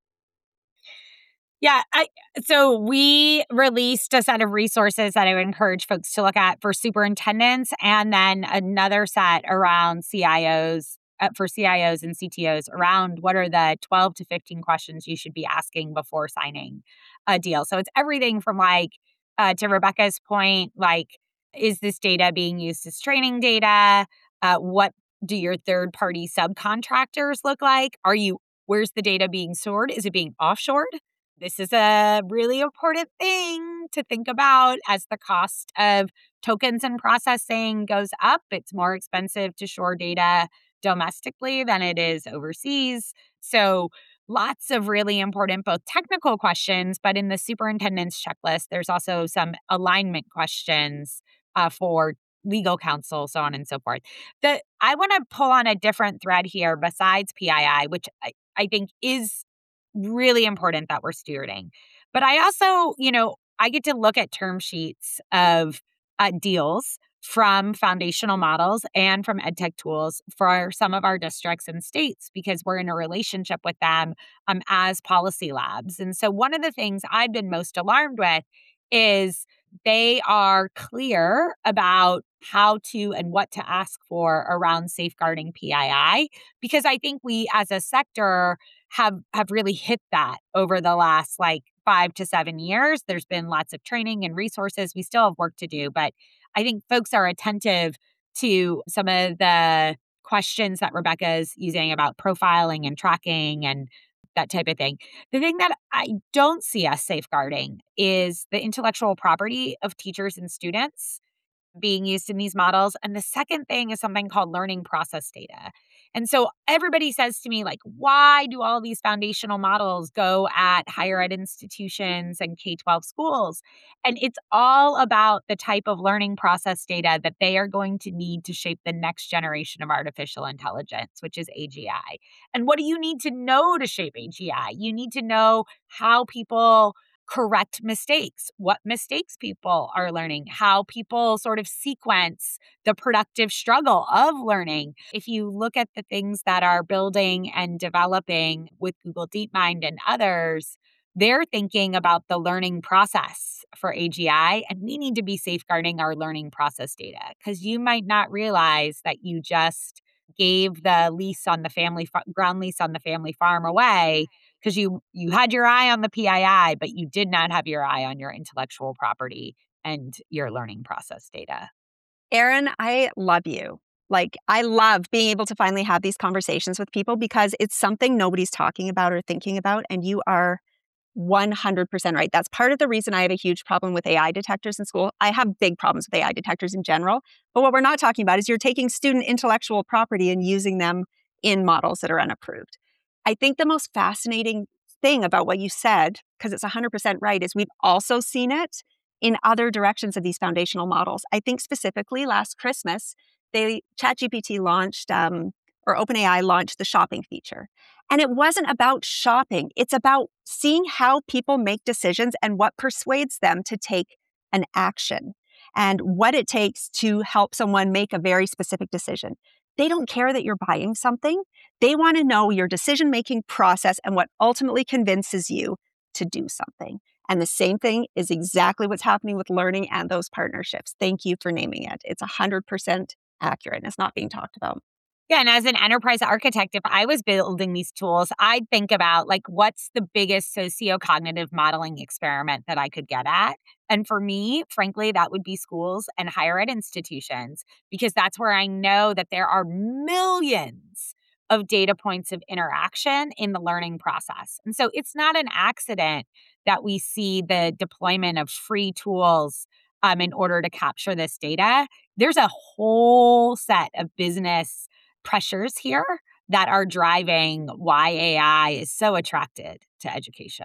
Yeah. I, so we released a set of resources that I would encourage folks to look at for superintendents, and then another set around C I Os, uh, for C I Os and C T Os around what are the twelve to fifteen questions you should be asking before signing a deal. So it's everything from, like, uh, to Rebecca's point, like, is this data being used as training data? Uh, what do your third-party subcontractors look like? Are you, where's the data being stored? Is it being offshored? This is a really important thing to think about as the cost of tokens and processing goes up. It's more expensive to shore data domestically than it is overseas. So lots of really important, both technical questions, but in the superintendent's checklist, there's also some alignment questions uh, for legal counsel, so on and so forth. The, I want to pull on a different thread here besides P I I, which I, I think is really important that we're stewarding. But I also, you know, I get to look at term sheets of uh, deals from foundational models and from EdTech tools for some of our districts and states because we're in a relationship with them um, as policy labs. And so one of the things I've been most alarmed with is they are clear about how to and what to ask for around safeguarding P I I, because I think we as a sector have have really hit that over the last like five to seven years. There's been lots of training and resources. We still have work to do, but I think folks are attentive to some of the questions that Rebecca is using about profiling and tracking and that type of thing. The thing that I don't see us safeguarding is the intellectual property of teachers and students being used in these models. And the second thing is something called learning process data. And so everybody says to me, like, why do all these foundational models go at higher ed institutions and K twelve schools? And it's all about the type of learning process data that they are going to need to shape the next generation of artificial intelligence, which is A G I. And what do you need to know to shape A G I? You need to know how people correct mistakes, what mistakes people are learning, how people sort of sequence the productive struggle of learning. If you look at the things that are building and developing with Google DeepMind and others, they're thinking about the learning process for A G I, and we need to be safeguarding our learning process data because you might not realize that you just gave the lease on the family fa- ground lease on the family farm away because you you had your eye on the P I I, but you did not have your eye on your intellectual property and your learning process data. Erin, I love you. Like, I love being able to finally have these conversations with people because it's something nobody's talking about or thinking about. And you are one hundred percent right. That's part of the reason I have a huge problem with A I detectors in school. I have big problems with A I detectors in general. But what we're not talking about is you're taking student intellectual property and using them in models that are unapproved. I think the most fascinating thing about what you said, because it's one hundred percent right, is we've also seen it in other directions of these foundational models. I think specifically last Christmas, they ChatGPT launched, um, or OpenAI launched the shopping feature. And it wasn't about shopping. It's about seeing how people make decisions and what persuades them to take an action and what it takes to help someone make a very specific decision. They don't care that you're buying something. They want to know your decision-making process and what ultimately convinces you to do something. And the same thing is exactly what's happening with learning and those partnerships. Thank you for naming it. It's one hundred percent accurate and it's not being talked about. Yeah, and as an enterprise architect, if I was building these tools, I'd think about like what's the biggest sociocognitive modeling experiment that I could get at. And for me, frankly, that would be schools and higher ed institutions, because that's where I know that there are millions of data points of interaction in the learning process. And so it's not an accident that we see the deployment of free tools um, in order to capture this data. There's a whole set of business pressures here that are driving why A I is so attracted to education.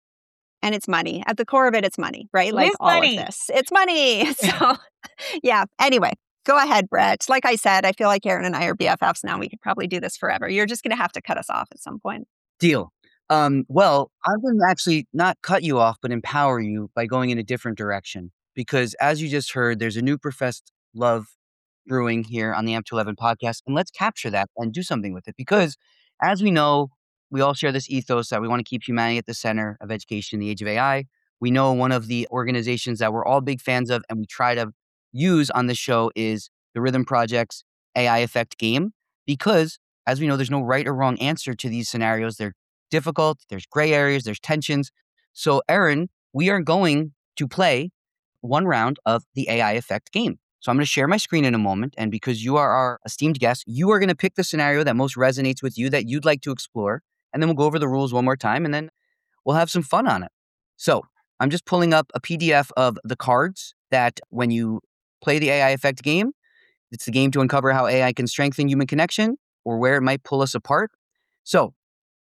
And it's money. At the core of it, it's money, right? It Like is all money. of this. It's money. So, yeah. Anyway, go ahead, Brett. Like I said, I feel like Erin and I are B F Fs now. We could probably do this forever. You're just going to have to cut us off at some point. Deal. Um, well, I'm going to actually not cut you off, but empower you by going in a different direction. Because as you just heard, there's a new professed love brewing here on the A M P two eleven podcast. And let's capture that and do something with it. Because as we know, we all share this ethos that we want to keep humanity at the center of education in the age of A I. We know one of the organizations that we're all big fans of and we try to use on this show is the Rhythm Project's A I Effect game. Because as we know, there's no right or wrong answer to these scenarios. They're difficult. There's gray areas. There's tensions. So, Erin, we are going to play one round of the A I Effect game. So I'm going to share my screen in a moment. And because you are our esteemed guest, you are going to pick the scenario that most resonates with you that you'd like to explore. And then we'll go over the rules one more time and then we'll have some fun on it. So I'm just pulling up a P D F of the cards that when you play the A I Effect game, it's the game to uncover how A I can strengthen human connection or where it might pull us apart. So,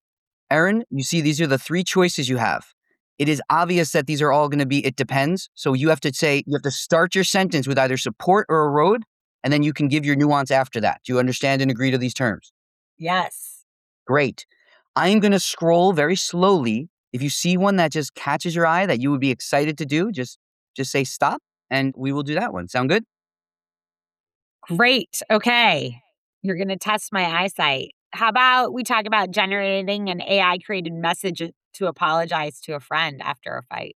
Erin, you see these are the three choices you have. It is obvious that these are all going to be, it depends. So you have to say, you have to start your sentence with either support or erode, and then you can give your nuance after that. Do you understand and agree to these terms? Yes. Great. I'm going to scroll very slowly. If you see one that just catches your eye that you would be excited to do, just, just say stop and we will do that one. Sound good? Great. Okay. You're going to test my eyesight. How about we talk about generating an A I created message to apologize to a friend after a fight?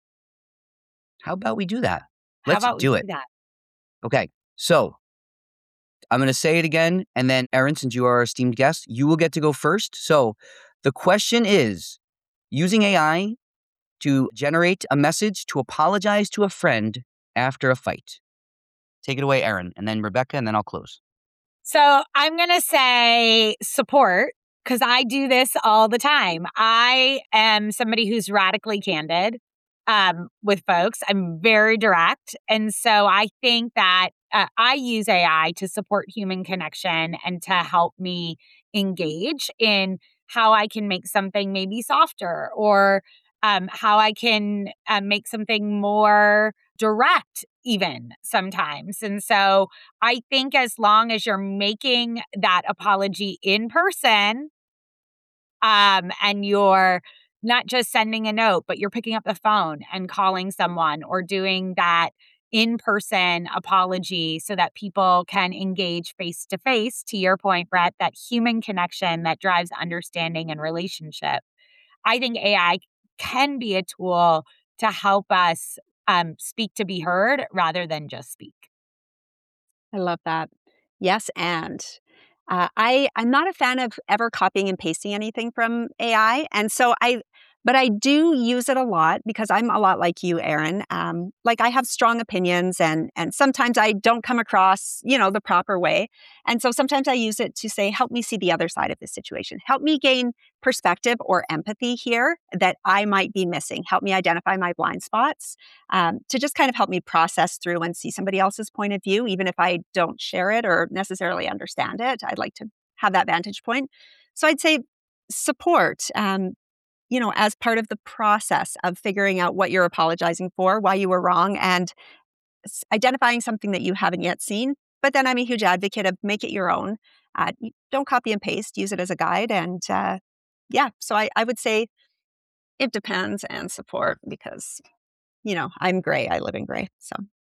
How about we do that? How Let's about we do do it. that? Okay. So I'm going to say it again. And then, Erin, since you are our esteemed guest, you will get to go first. So the question is, using A I to generate a message to apologize to a friend after a fight. Take it away, Erin, and then Rebecca, and then I'll close. So I'm going to say support because I do this all the time. I am somebody who's radically candid um, with folks. I'm very direct. And so I think that uh, I use A I to support human connection and to help me engage in how I can make something maybe softer or um, how I can uh, make something more direct even sometimes. And so I think as long as you're making that apology in person, um, and you're not just sending a note, but you're picking up the phone and calling someone or doing that in-person apology so that people can engage face to face, to your point, Brett, that human connection that drives understanding and relationship. I think A I can be a tool to help us um, speak to be heard rather than just speak. I love that. Yes, and uh, I I'm not a fan of ever copying and pasting anything from A I, and so I, but I do use it a lot because I'm a lot like you, Erin. Um, like I have strong opinions, and and sometimes I don't come across, you know, the proper way, and so sometimes I use it to say, help me see the other side of this situation, help me gain perspective or empathy here that I might be missing, help me identify my blind spots, um, to just kind of help me process through and see somebody else's point of view, even if I don't share it or necessarily understand it. I'd like to have that vantage point. So I'd say support, um, you know, as part of the process of figuring out what you're apologizing for, why you were wrong, and s- identifying something that you haven't yet seen. But then I'm a huge advocate of make it your own. Uh, you- don't copy and paste, use it as a guide. And uh, yeah, so I, I would say it depends and support because, you know, I'm gray. I live in gray. So.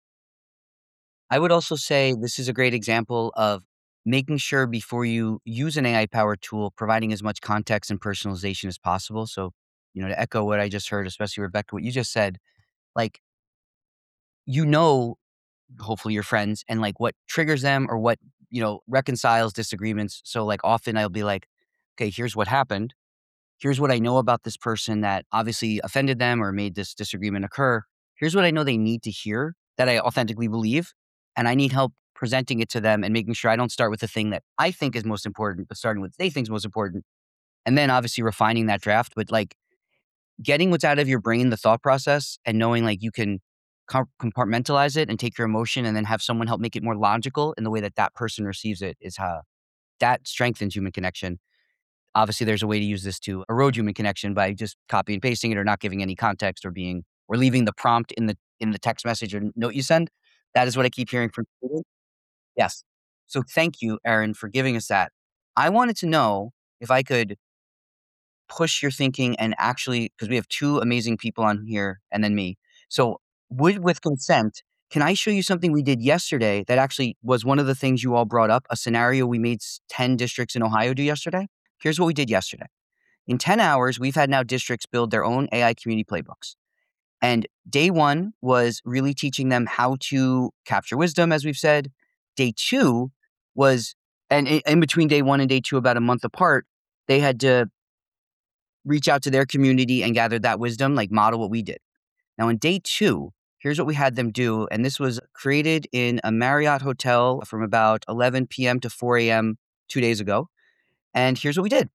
I would also say this is a great example of making sure before you use an A I powered tool, providing as much context and personalization as possible. So, you know, to echo what I just heard, especially Rebecca, what you just said, like, you know, hopefully your friends and like what triggers them or what, you know, reconciles disagreements. So, like, often I'll be like, okay, here's what happened. Here's what I know about this person that obviously offended them or made this disagreement occur. Here's what I know they need to hear that I authentically believe. And I need help presenting it to them and making sure I don't start with the thing that I think is most important, but starting with what they think is most important. And then obviously refining that draft. But like getting what's out of your brain, the thought process, and knowing like you can com- compartmentalize it and take your emotion and then have someone help make it more logical in the way that that person receives it is how that strengthens human connection. Obviously, there's a way to use this to erode human connection by just copy and pasting it or not giving any context or being or leaving the prompt in the in the text message or note you send. That is what I keep hearing from students. Yes. So thank you, Erin, for giving us that. I wanted to know if I could push your thinking and actually, because we have two amazing people on here and then me. So would with consent, can I show you something we did yesterday that actually was one of the things you all brought up, a scenario we made s- ten districts in Ohio do yesterday? Here's what we did yesterday. In ten hours, we've had now districts build their own A I community playbooks. And day one was really teaching them how to capture wisdom, as we've said. Day two was, and in in between day one and day two, about a month apart, they had to reach out to their community and gather that wisdom, like model what we did. Now, in day two, here's what we had them do. And this was created in a Marriott hotel from about eleven p.m. to four a.m. two days ago. And here's what we did.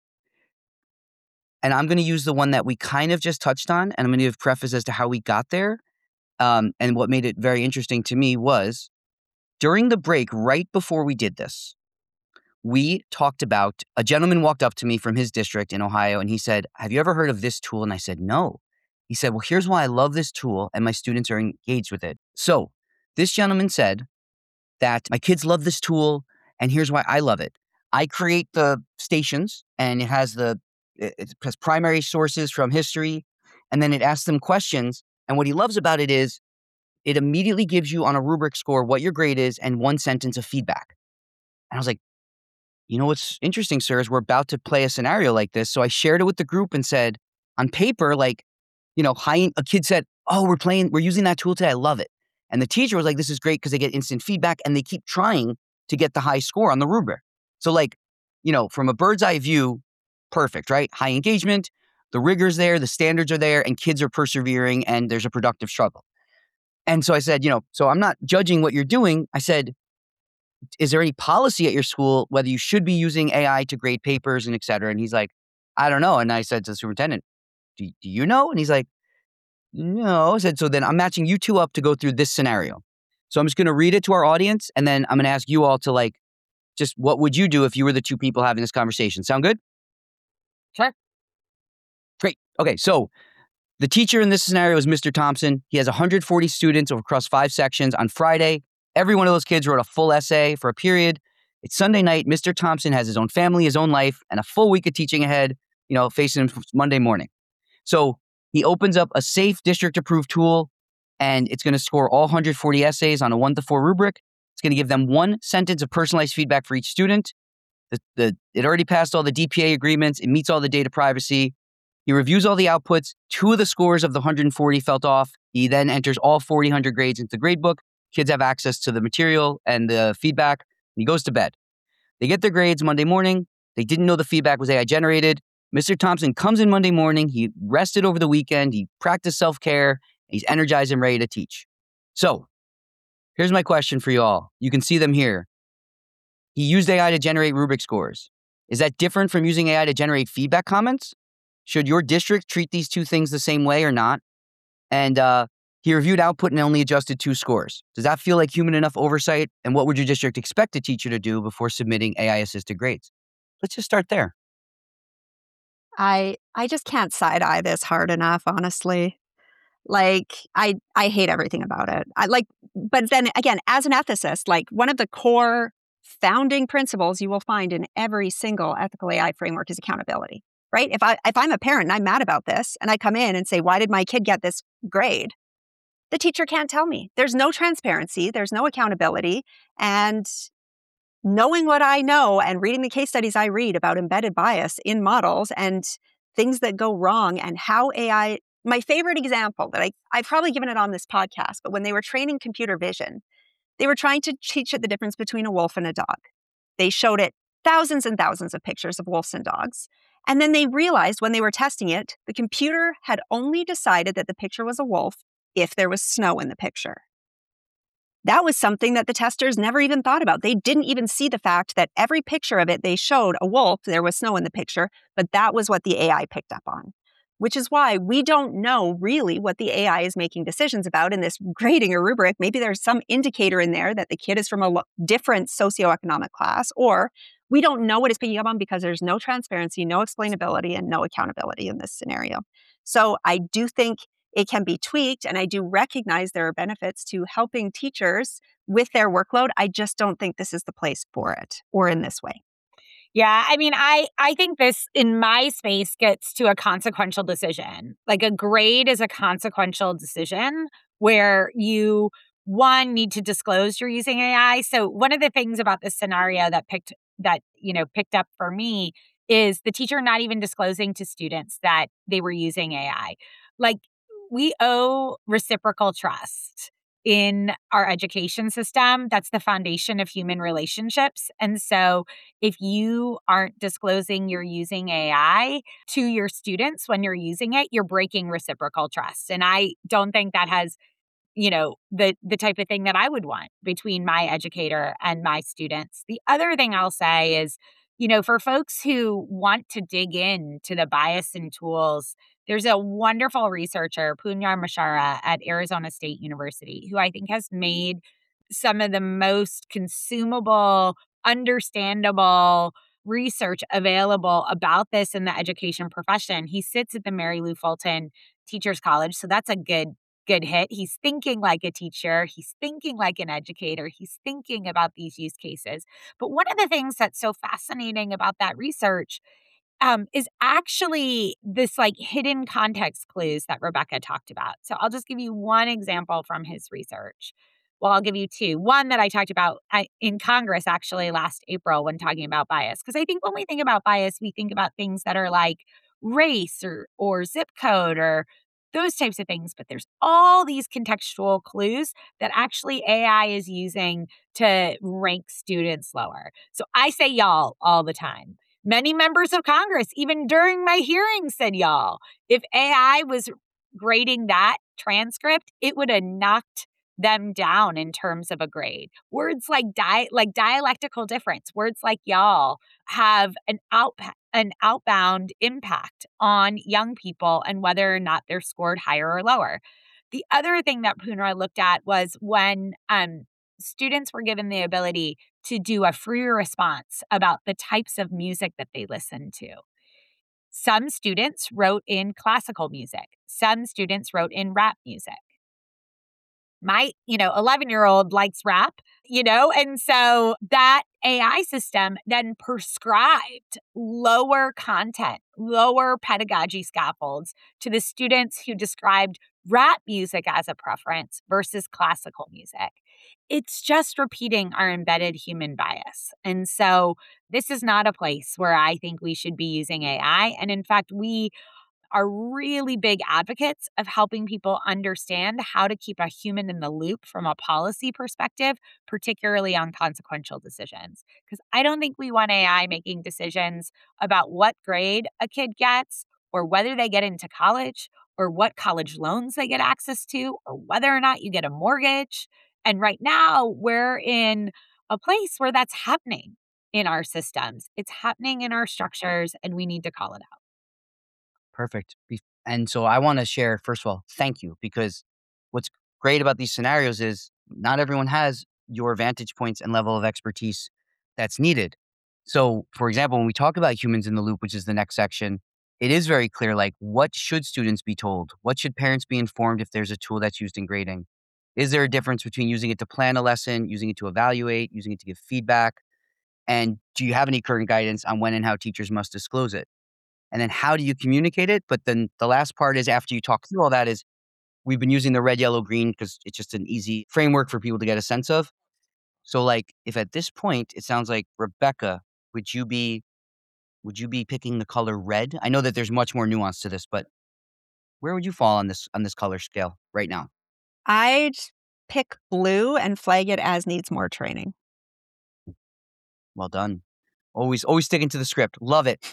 And I'm going to use the one that we kind of just touched on, and I'm going to give preface as to how we got there. Um, and what made it very interesting to me was during the break, right before we did this, we talked about a gentleman walked up to me from his district in Ohio, and he said, "Have you ever heard of this tool?" And I said, "No." He said, "Well, here's why I love this tool, and my students are engaged with it." So this gentleman said that my kids love this tool, and here's why I love it. I create the stations, and it has the it it has primary sources from history, and then it asks them questions. And what he loves about it is it immediately gives you on a rubric score what your grade is and one sentence of feedback. And I was like, you know what's interesting, sir, is we're about to play a scenario like this. So I shared it with the group and said, on paper, like, you know, high, a kid said, "Oh, we're playing, we're using that tool today. I love it." And the teacher was like, "This is great because they get instant feedback and they keep trying to get the high score on the rubric." So, like, you know, from a bird's eye view, perfect, right? High engagement, the rigor's there, the standards are there, and kids are persevering and there's a productive struggle. And so I said, you know, so I'm not judging what you're doing. I said, is there any policy at your school whether you should be using A I to grade papers and et cetera? And he's like, "I don't know." And I said to the superintendent, do, do you know? And he's like, "No." I said, "So then I'm matching you two up to go through this scenario. So I'm just going to read it to our audience. And then I'm going to ask you all to like, just what would you do if you were the two people having this conversation? Sound good?" Sure. Great. Okay. So the teacher in this scenario is Mister Thompson. He has one hundred forty students across five sections. On Friday, every one of those kids wrote a full essay for a period. It's Sunday night. Mister Thompson has his own family, his own life, and a full week of teaching ahead, you know, facing him Monday morning. So he opens up a safe district-approved tool, and it's going to score all one hundred forty essays on a one to four rubric. It's going to give them one sentence of personalized feedback for each student. The, the, it already passed all the D P A agreements. It meets all the data privacy. He reviews all the outputs. Two of the scores of the one hundred forty felt off. He then enters all four thousand one hundred grades into the gradebook. Kids have access to the material and the feedback. And he goes to bed. They get their grades Monday morning. They didn't know the feedback was A I generated. Mister Thompson comes in Monday morning. He rested over the weekend. He practiced self-care. He's energized and ready to teach. So here's my question for you all. You can see them here. He used A I to generate rubric scores. Is that different from using A I to generate feedback comments? Should your district treat these two things the same way or not? And uh, he reviewed output and only adjusted two scores. Does that feel like human enough oversight? And what would your district expect a teacher to do before submitting A I-assisted grades? Let's just start there. I I just can't side-eye this hard enough, honestly. Like, I I hate everything about it. I like, but then again, as an ethicist, like one of the core founding principles you will find in every single ethical A I framework is accountability, right? If I if I'm a parent and I'm mad about this and I come in and say, why did my kid get this grade? The teacher can't tell me. There's no transparency, there's no accountability, and knowing what I know and reading the case studies I read about embedded bias in models and things that go wrong and how A I, my favorite example that I, I've probably given it on this podcast, but when they were training computer vision, they were trying to teach it the difference between a wolf and a dog. They showed it thousands and thousands of pictures of wolves and dogs. And then they realized when they were testing it, the computer had only decided that the picture was a wolf if there was snow in the picture. That was something that the testers never even thought about. They didn't even see the fact that every picture of it, they showed a wolf, there was snow in the picture, but that was what the A I picked up on, which is why we don't know really what the A I is making decisions about in this grading or rubric. Maybe there's some indicator in there that the kid is from a lo- different socioeconomic class, or we don't know what it's picking up on because there's no transparency, no explainability, and no accountability in this scenario. So I do think it can be tweaked, and I do recognize there are benefits to helping teachers with their workload. I just don't think this is the place for it or in this way. Yeah, I mean, I I think this in my space gets to a consequential decision. Like a grade is a consequential decision where you, one, need to disclose you're using A I. So one of the things about this scenario that picked that, you know, picked up for me is the teacher not even disclosing to students that they were using A I. Like, we owe reciprocal trust in our education system. That's the foundation of human relationships. And so if you aren't disclosing you're using A I to your students when you're using it, you're breaking reciprocal trust. And I don't think that has, you know, the the type of thing that I would want between my educator and my students. The other thing I'll say is, you know, for folks who want to dig in to the bias in tools, there's a wonderful researcher, Punyar Mishra at Arizona State University, who I think has made some of the most consumable, understandable research available about this in the education profession. He sits at the Mary Lou Fulton Teachers College, so that's a good good hit. He's thinking like a teacher. He's thinking like an educator. He's thinking about these use cases. But one of the things that's so fascinating about that research um, is actually this like hidden context clues that Rebecca talked about. So I'll just give you one example from his research. Well, I'll give you two. One that I talked about I, in Congress actually last April when talking about bias. Because I think when we think about bias, we think about things that are like race or or zip code or those types of things. But there's all these contextual clues that actually A I is using to rank students lower. So I say y'all all the time. Many members of Congress, even during my hearing, said y'all. If A I was grading that transcript, it would have knocked them down in terms of a grade. Words like di- like dialectical difference, words like y'all have an out an outbound impact on young people and whether or not they're scored higher or lower. The other thing that Punra looked at was when um, students were given the ability to do a free response about the types of music that they listen to. Some students wrote in classical music. Some students wrote in rap music. my, you know, eleven year old likes rap, you know, and so that A I system then prescribed lower content, lower pedagogy scaffolds to the students who described rap music as a preference versus classical music. It's just repeating our embedded human bias. And so this is not a place where I think we should be using A I. And in fact, we are really big advocates of helping people understand how to keep a human in the loop from a policy perspective, particularly on consequential decisions. Because I don't think we want A I making decisions about what grade a kid gets or whether they get into college or what college loans they get access to or whether or not you get a mortgage. And right now, we're in a place where that's happening in our systems. It's happening in our structures, and we need to call it out. Perfect. Be- And so I want to share, first of all, thank you, because what's great about these scenarios is not everyone has your vantage points and level of expertise that's needed. So, for example, when we talk about humans in the loop, which is the next section, it is very clear, like, what should students be told? What should parents be informed if there's a tool that's used in grading? Is there a difference between using it to plan a lesson, using it to evaluate, using it to give feedback? And do you have any current guidance on when and how teachers must disclose it? And then how do you communicate it? But then the last part is, after you talk through all that, is we've been using the red, yellow, green because it's just an easy framework for people to get a sense of. So like, if at this point it sounds like, Rebecca, would you be would you be picking the color red? I know that there's much more nuance to this, but where would you fall on this on this color scale right now? I'd pick blue and flag it as needs more training. Well done. Always always sticking to the script. Love it.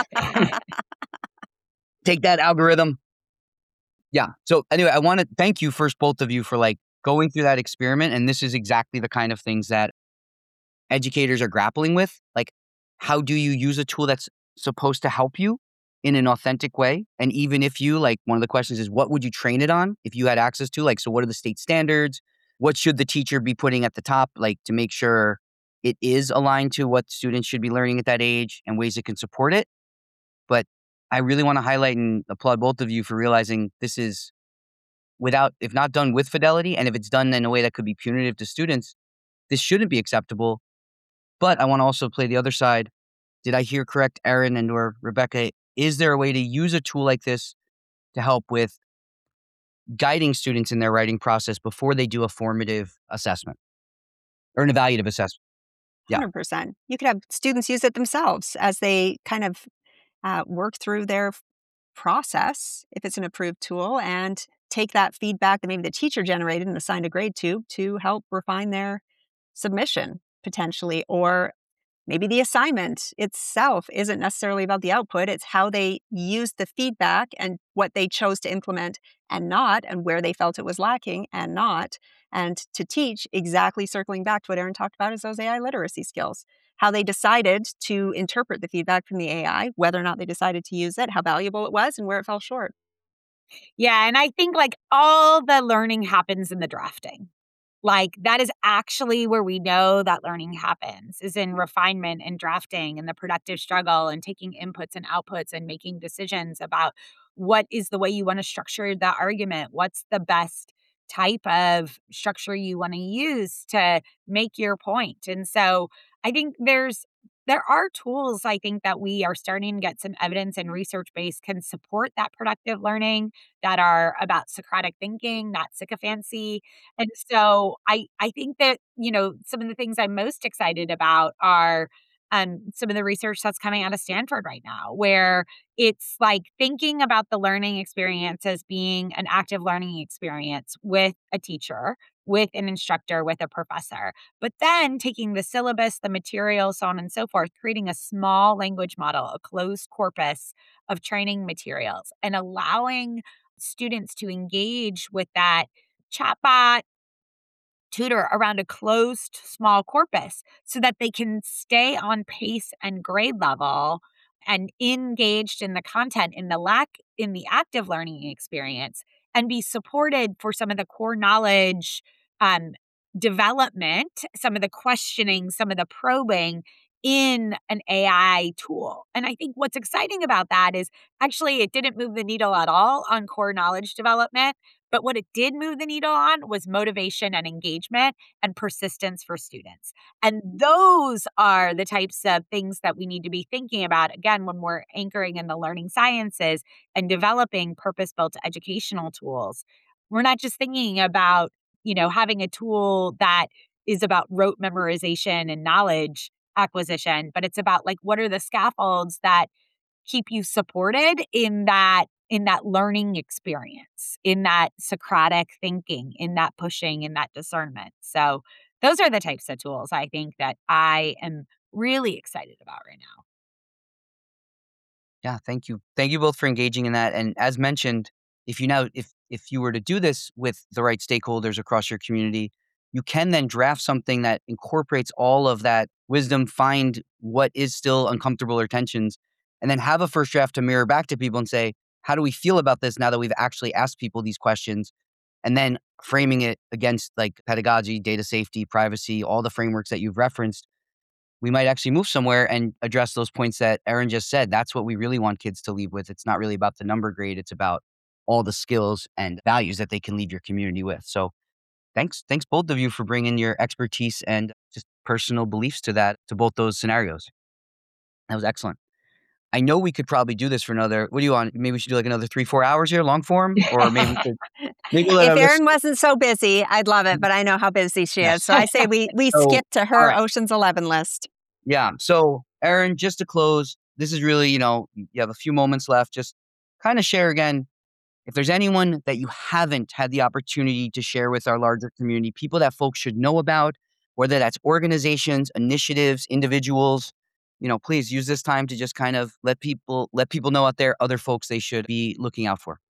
Take that, algorithm. Yeah. So anyway, I want to thank you first, both of you, for like going through that experiment. And this is exactly the kind of things that educators are grappling with. Like, how do you use a tool that's supposed to help you in an authentic way? And even if you, like, one of the questions is, what would you train it on if you had access to? Like, so what are the state standards? What should the teacher be putting at the top, like, to make sure it is aligned to what students should be learning at that age and ways it can support it? But I really want to highlight and applaud both of you for realizing this is, without, if not done with fidelity, and if it's done in a way that could be punitive to students, this shouldn't be acceptable. But I want to also play the other side. Did I hear correct, Erin and or Rebecca? Is there a way to use a tool like this to help with guiding students in their writing process before they do a formative assessment or an evaluative assessment? Yeah. one hundred percent. You could have students use it themselves as they kind of uh, work through their f- process, if it's an approved tool, and take that feedback that maybe the teacher generated and assigned a grade to to help refine their submission potentially. Or maybe the assignment itself isn't necessarily about the output, it's how they used the feedback and what they chose to implement and not, and where they felt it was lacking and not. And to teach, exactly circling back to what Erin talked about, is those A I literacy skills. How they decided to interpret the feedback from the A I, whether or not they decided to use it, how valuable it was, and where it fell short. Yeah, and I think like all the learning happens in the drafting. Like that is actually where we know that learning happens, is in refinement and drafting and the productive struggle and taking inputs and outputs and making decisions about what is the way you want to structure the argument, what's the best type of structure you want to use to make your point. And so I think there's there are tools I think that we are starting to get some evidence and research base can support that productive learning, that are about Socratic thinking, not sycophancy. And so I I think that, you know, some of the things I'm most excited about are um, some of the research that's coming out of Stanford right now, where it's like thinking about the learning experience as being an active learning experience with a teacher, with an instructor, with a professor, but then taking the syllabus, the material, so on and so forth, creating a small language model, a closed corpus of training materials, and allowing students to engage with that chatbot tutor around a closed small corpus so that they can stay on pace and grade level and engaged in the content in the lack in the active learning experience, and be supported for some of the core knowledge um, development, some of the questioning, some of the probing in an A I tool. And I think what's exciting about that is actually it didn't move the needle at all on core knowledge development, But what it did move the needle on was motivation and engagement and persistence for students. And those are the types of things that we need to be thinking about, again, when we're anchoring in the learning sciences and developing purpose-built educational tools. We're not just thinking about, you know, having a tool that is about rote memorization and knowledge acquisition, but it's about like, what are the scaffolds that keep you supported in that in that learning experience, in that Socratic thinking, in that pushing, in that discernment. So those are the types of tools I think that I am really excited about right now. Yeah, thank you. Thank you both for engaging in that. And as mentioned, if you now if if you were to do this with the right stakeholders across your community, you can then draft something that incorporates all of that wisdom, find what is still uncomfortable or tensions, and then have a first draft to mirror back to people and say, how do we feel about this now that we've actually asked people these questions? And then framing it against like pedagogy, data safety, privacy, all the frameworks that you've referenced, we might actually move somewhere and address those points that Erin just said. That's what we really want kids to leave with. It's not really about the number grade. It's about all the skills and values that they can leave your community with. So thanks, thanks both of you for bringing your expertise and just personal beliefs to that, to both those scenarios. That was excellent. I know we could probably do this for another, what do you want? Maybe we should do like another three, four hours here, long form, or maybe we could, maybe we'll let If our Erin listeners. wasn't so busy, I'd love it, but I know how busy she Yeah. is. So I say we we So, skip to all her right. Ocean's Eleven list. Yeah. So, Erin, just to close, this is really, you know, you have a few moments left. Just kind of share again, if there's anyone that you haven't had the opportunity to share with our larger community, people that folks should know about, whether that's organizations, initiatives, individuals, you know, please use this time to just kind of let people let people know out there other folks they should be looking out for.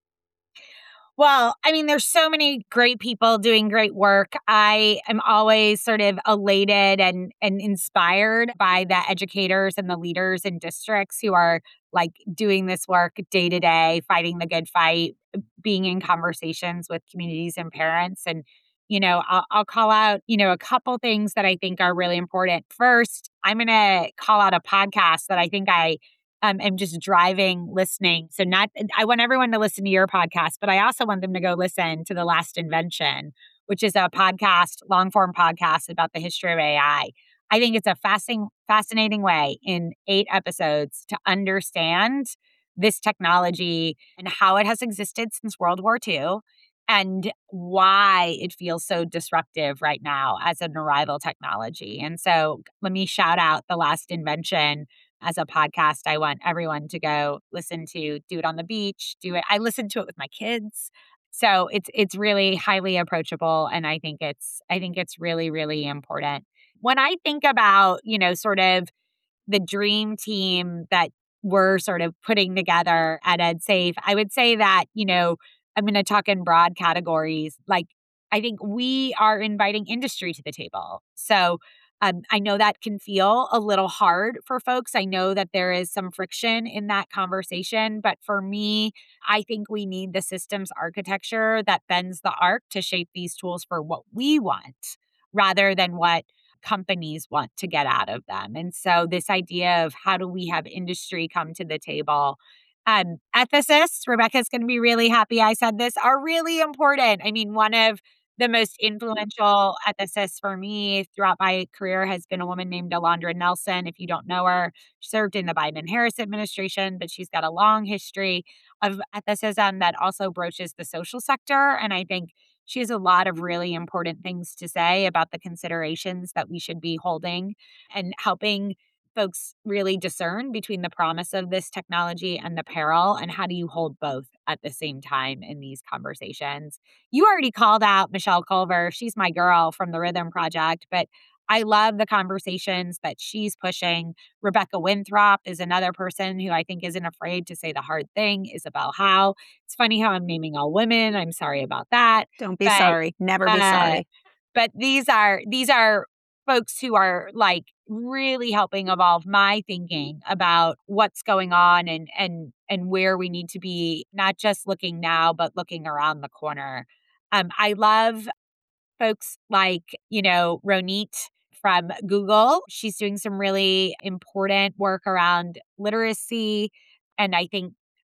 Well, I mean, there's so many great people doing great work. I am always sort of elated and and inspired by the educators and the leaders in districts who are like doing this work day to day, fighting the good fight, being in conversations with communities and parents. And, you know, I'll, I'll call out, you know, a couple things that I think are really important. First, I'm going to call out a podcast that I think I um, am just driving, listening. So not, I want everyone to listen to your podcast, but I also want them to go listen to The Last Invention, which is a podcast, long form podcast about the history of A I. I I think it's a fascinating, fascinating way in eight episodes to understand this technology and how it has existed since World War Two and why it feels so disruptive right now as an arrival technology. And so let me shout out The Last Invention as a podcast. I want everyone to go listen to, do it on the beach, do it. I listen to it with my kids. So it's it's really highly approachable, and I think it's I think it's really really important. When I think about, you know, sort of the dream team that we're sort of putting together at EdSafe, I would say that, you know, I'm going to talk in broad categories. Like, I think we are inviting industry to the table. So um, I know that can feel a little hard for folks. I know that there is some friction in that conversation. But for me, I think we need the systems architecture that bends the arc to shape these tools for what we want rather than what companies want to get out of them. And so this idea of how do we have industry come to the table? Um, ethicists, Rebecca's going to be really happy I said this, are really important. I mean, one of the most influential ethicists for me throughout my career has been a woman named Alondra Nelson. If you don't know her, she served in the Biden-Harris administration, but she's got a long history of ethicism that also broaches the social sector. And I think she has a lot of really important things to say about the considerations that we should be holding and helping folks really discern between the promise of this technology and the peril, and how do you hold both at the same time in these conversations. You already called out Michelle Culver. She's my girl from the Rhythm Project, but I love the conversations that she's pushing. Rebecca Winthrop is another person who I think isn't afraid to say the hard thing. Isabel Howe. It's funny how I'm naming all women. I'm sorry about that. Don't be But sorry. Never be uh, sorry. but these are these are folks who are like really helping evolve my thinking about what's going on and and and where we need to be, not just looking now, but looking around the corner. Um, I love folks like, you know, Ronit from Google. She's doing some really important work around literacy. And I think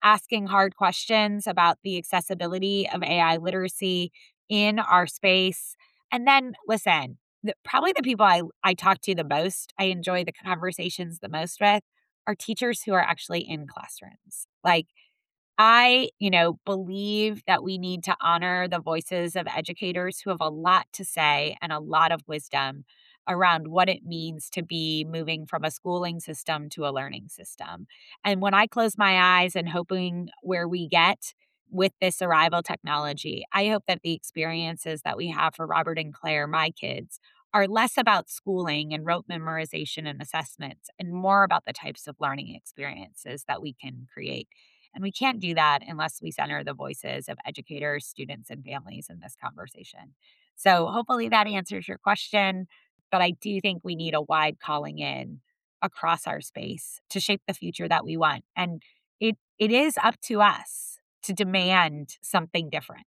asking hard questions about the accessibility of A I literacy in our space. And then, listen, the, probably the people I, I talk to the most, I enjoy the conversations the most with, are teachers who are actually in classrooms. Like, I, you know, believe that we need to honor the voices of educators who have a lot to say and a lot of wisdom around what it means to be moving from a schooling system to a learning system. And when I close my eyes and hoping where we get with this arrival technology, I hope that the experiences that we have for Robert and Claire, my kids, are less about schooling and rote memorization and assessments and more about the types of learning experiences that we can create. And we can't do that unless we center the voices of educators, students, and families in this conversation. So hopefully that answers your question. But I do think we need a wide calling in across our space to shape the future that we want. And it it is up to us to demand something different.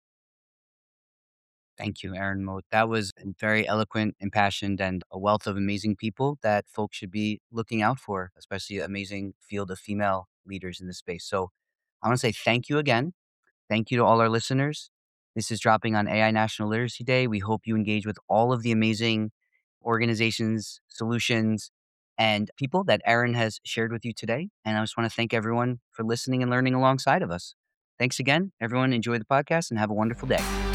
Thank you, Erin Moat. That was very eloquent, impassioned, and a wealth of amazing people that folks should be looking out for, especially an amazing field of female leaders in this space. So I want to say thank you again. Thank you to all our listeners. This is dropping on A I National Literacy Day. We hope you engage with all of the amazing organizations, solutions, and people that Erin has shared with you today. And I just want to thank everyone for listening and learning alongside of us. Thanks again. Everyone, enjoy the podcast and have a wonderful day.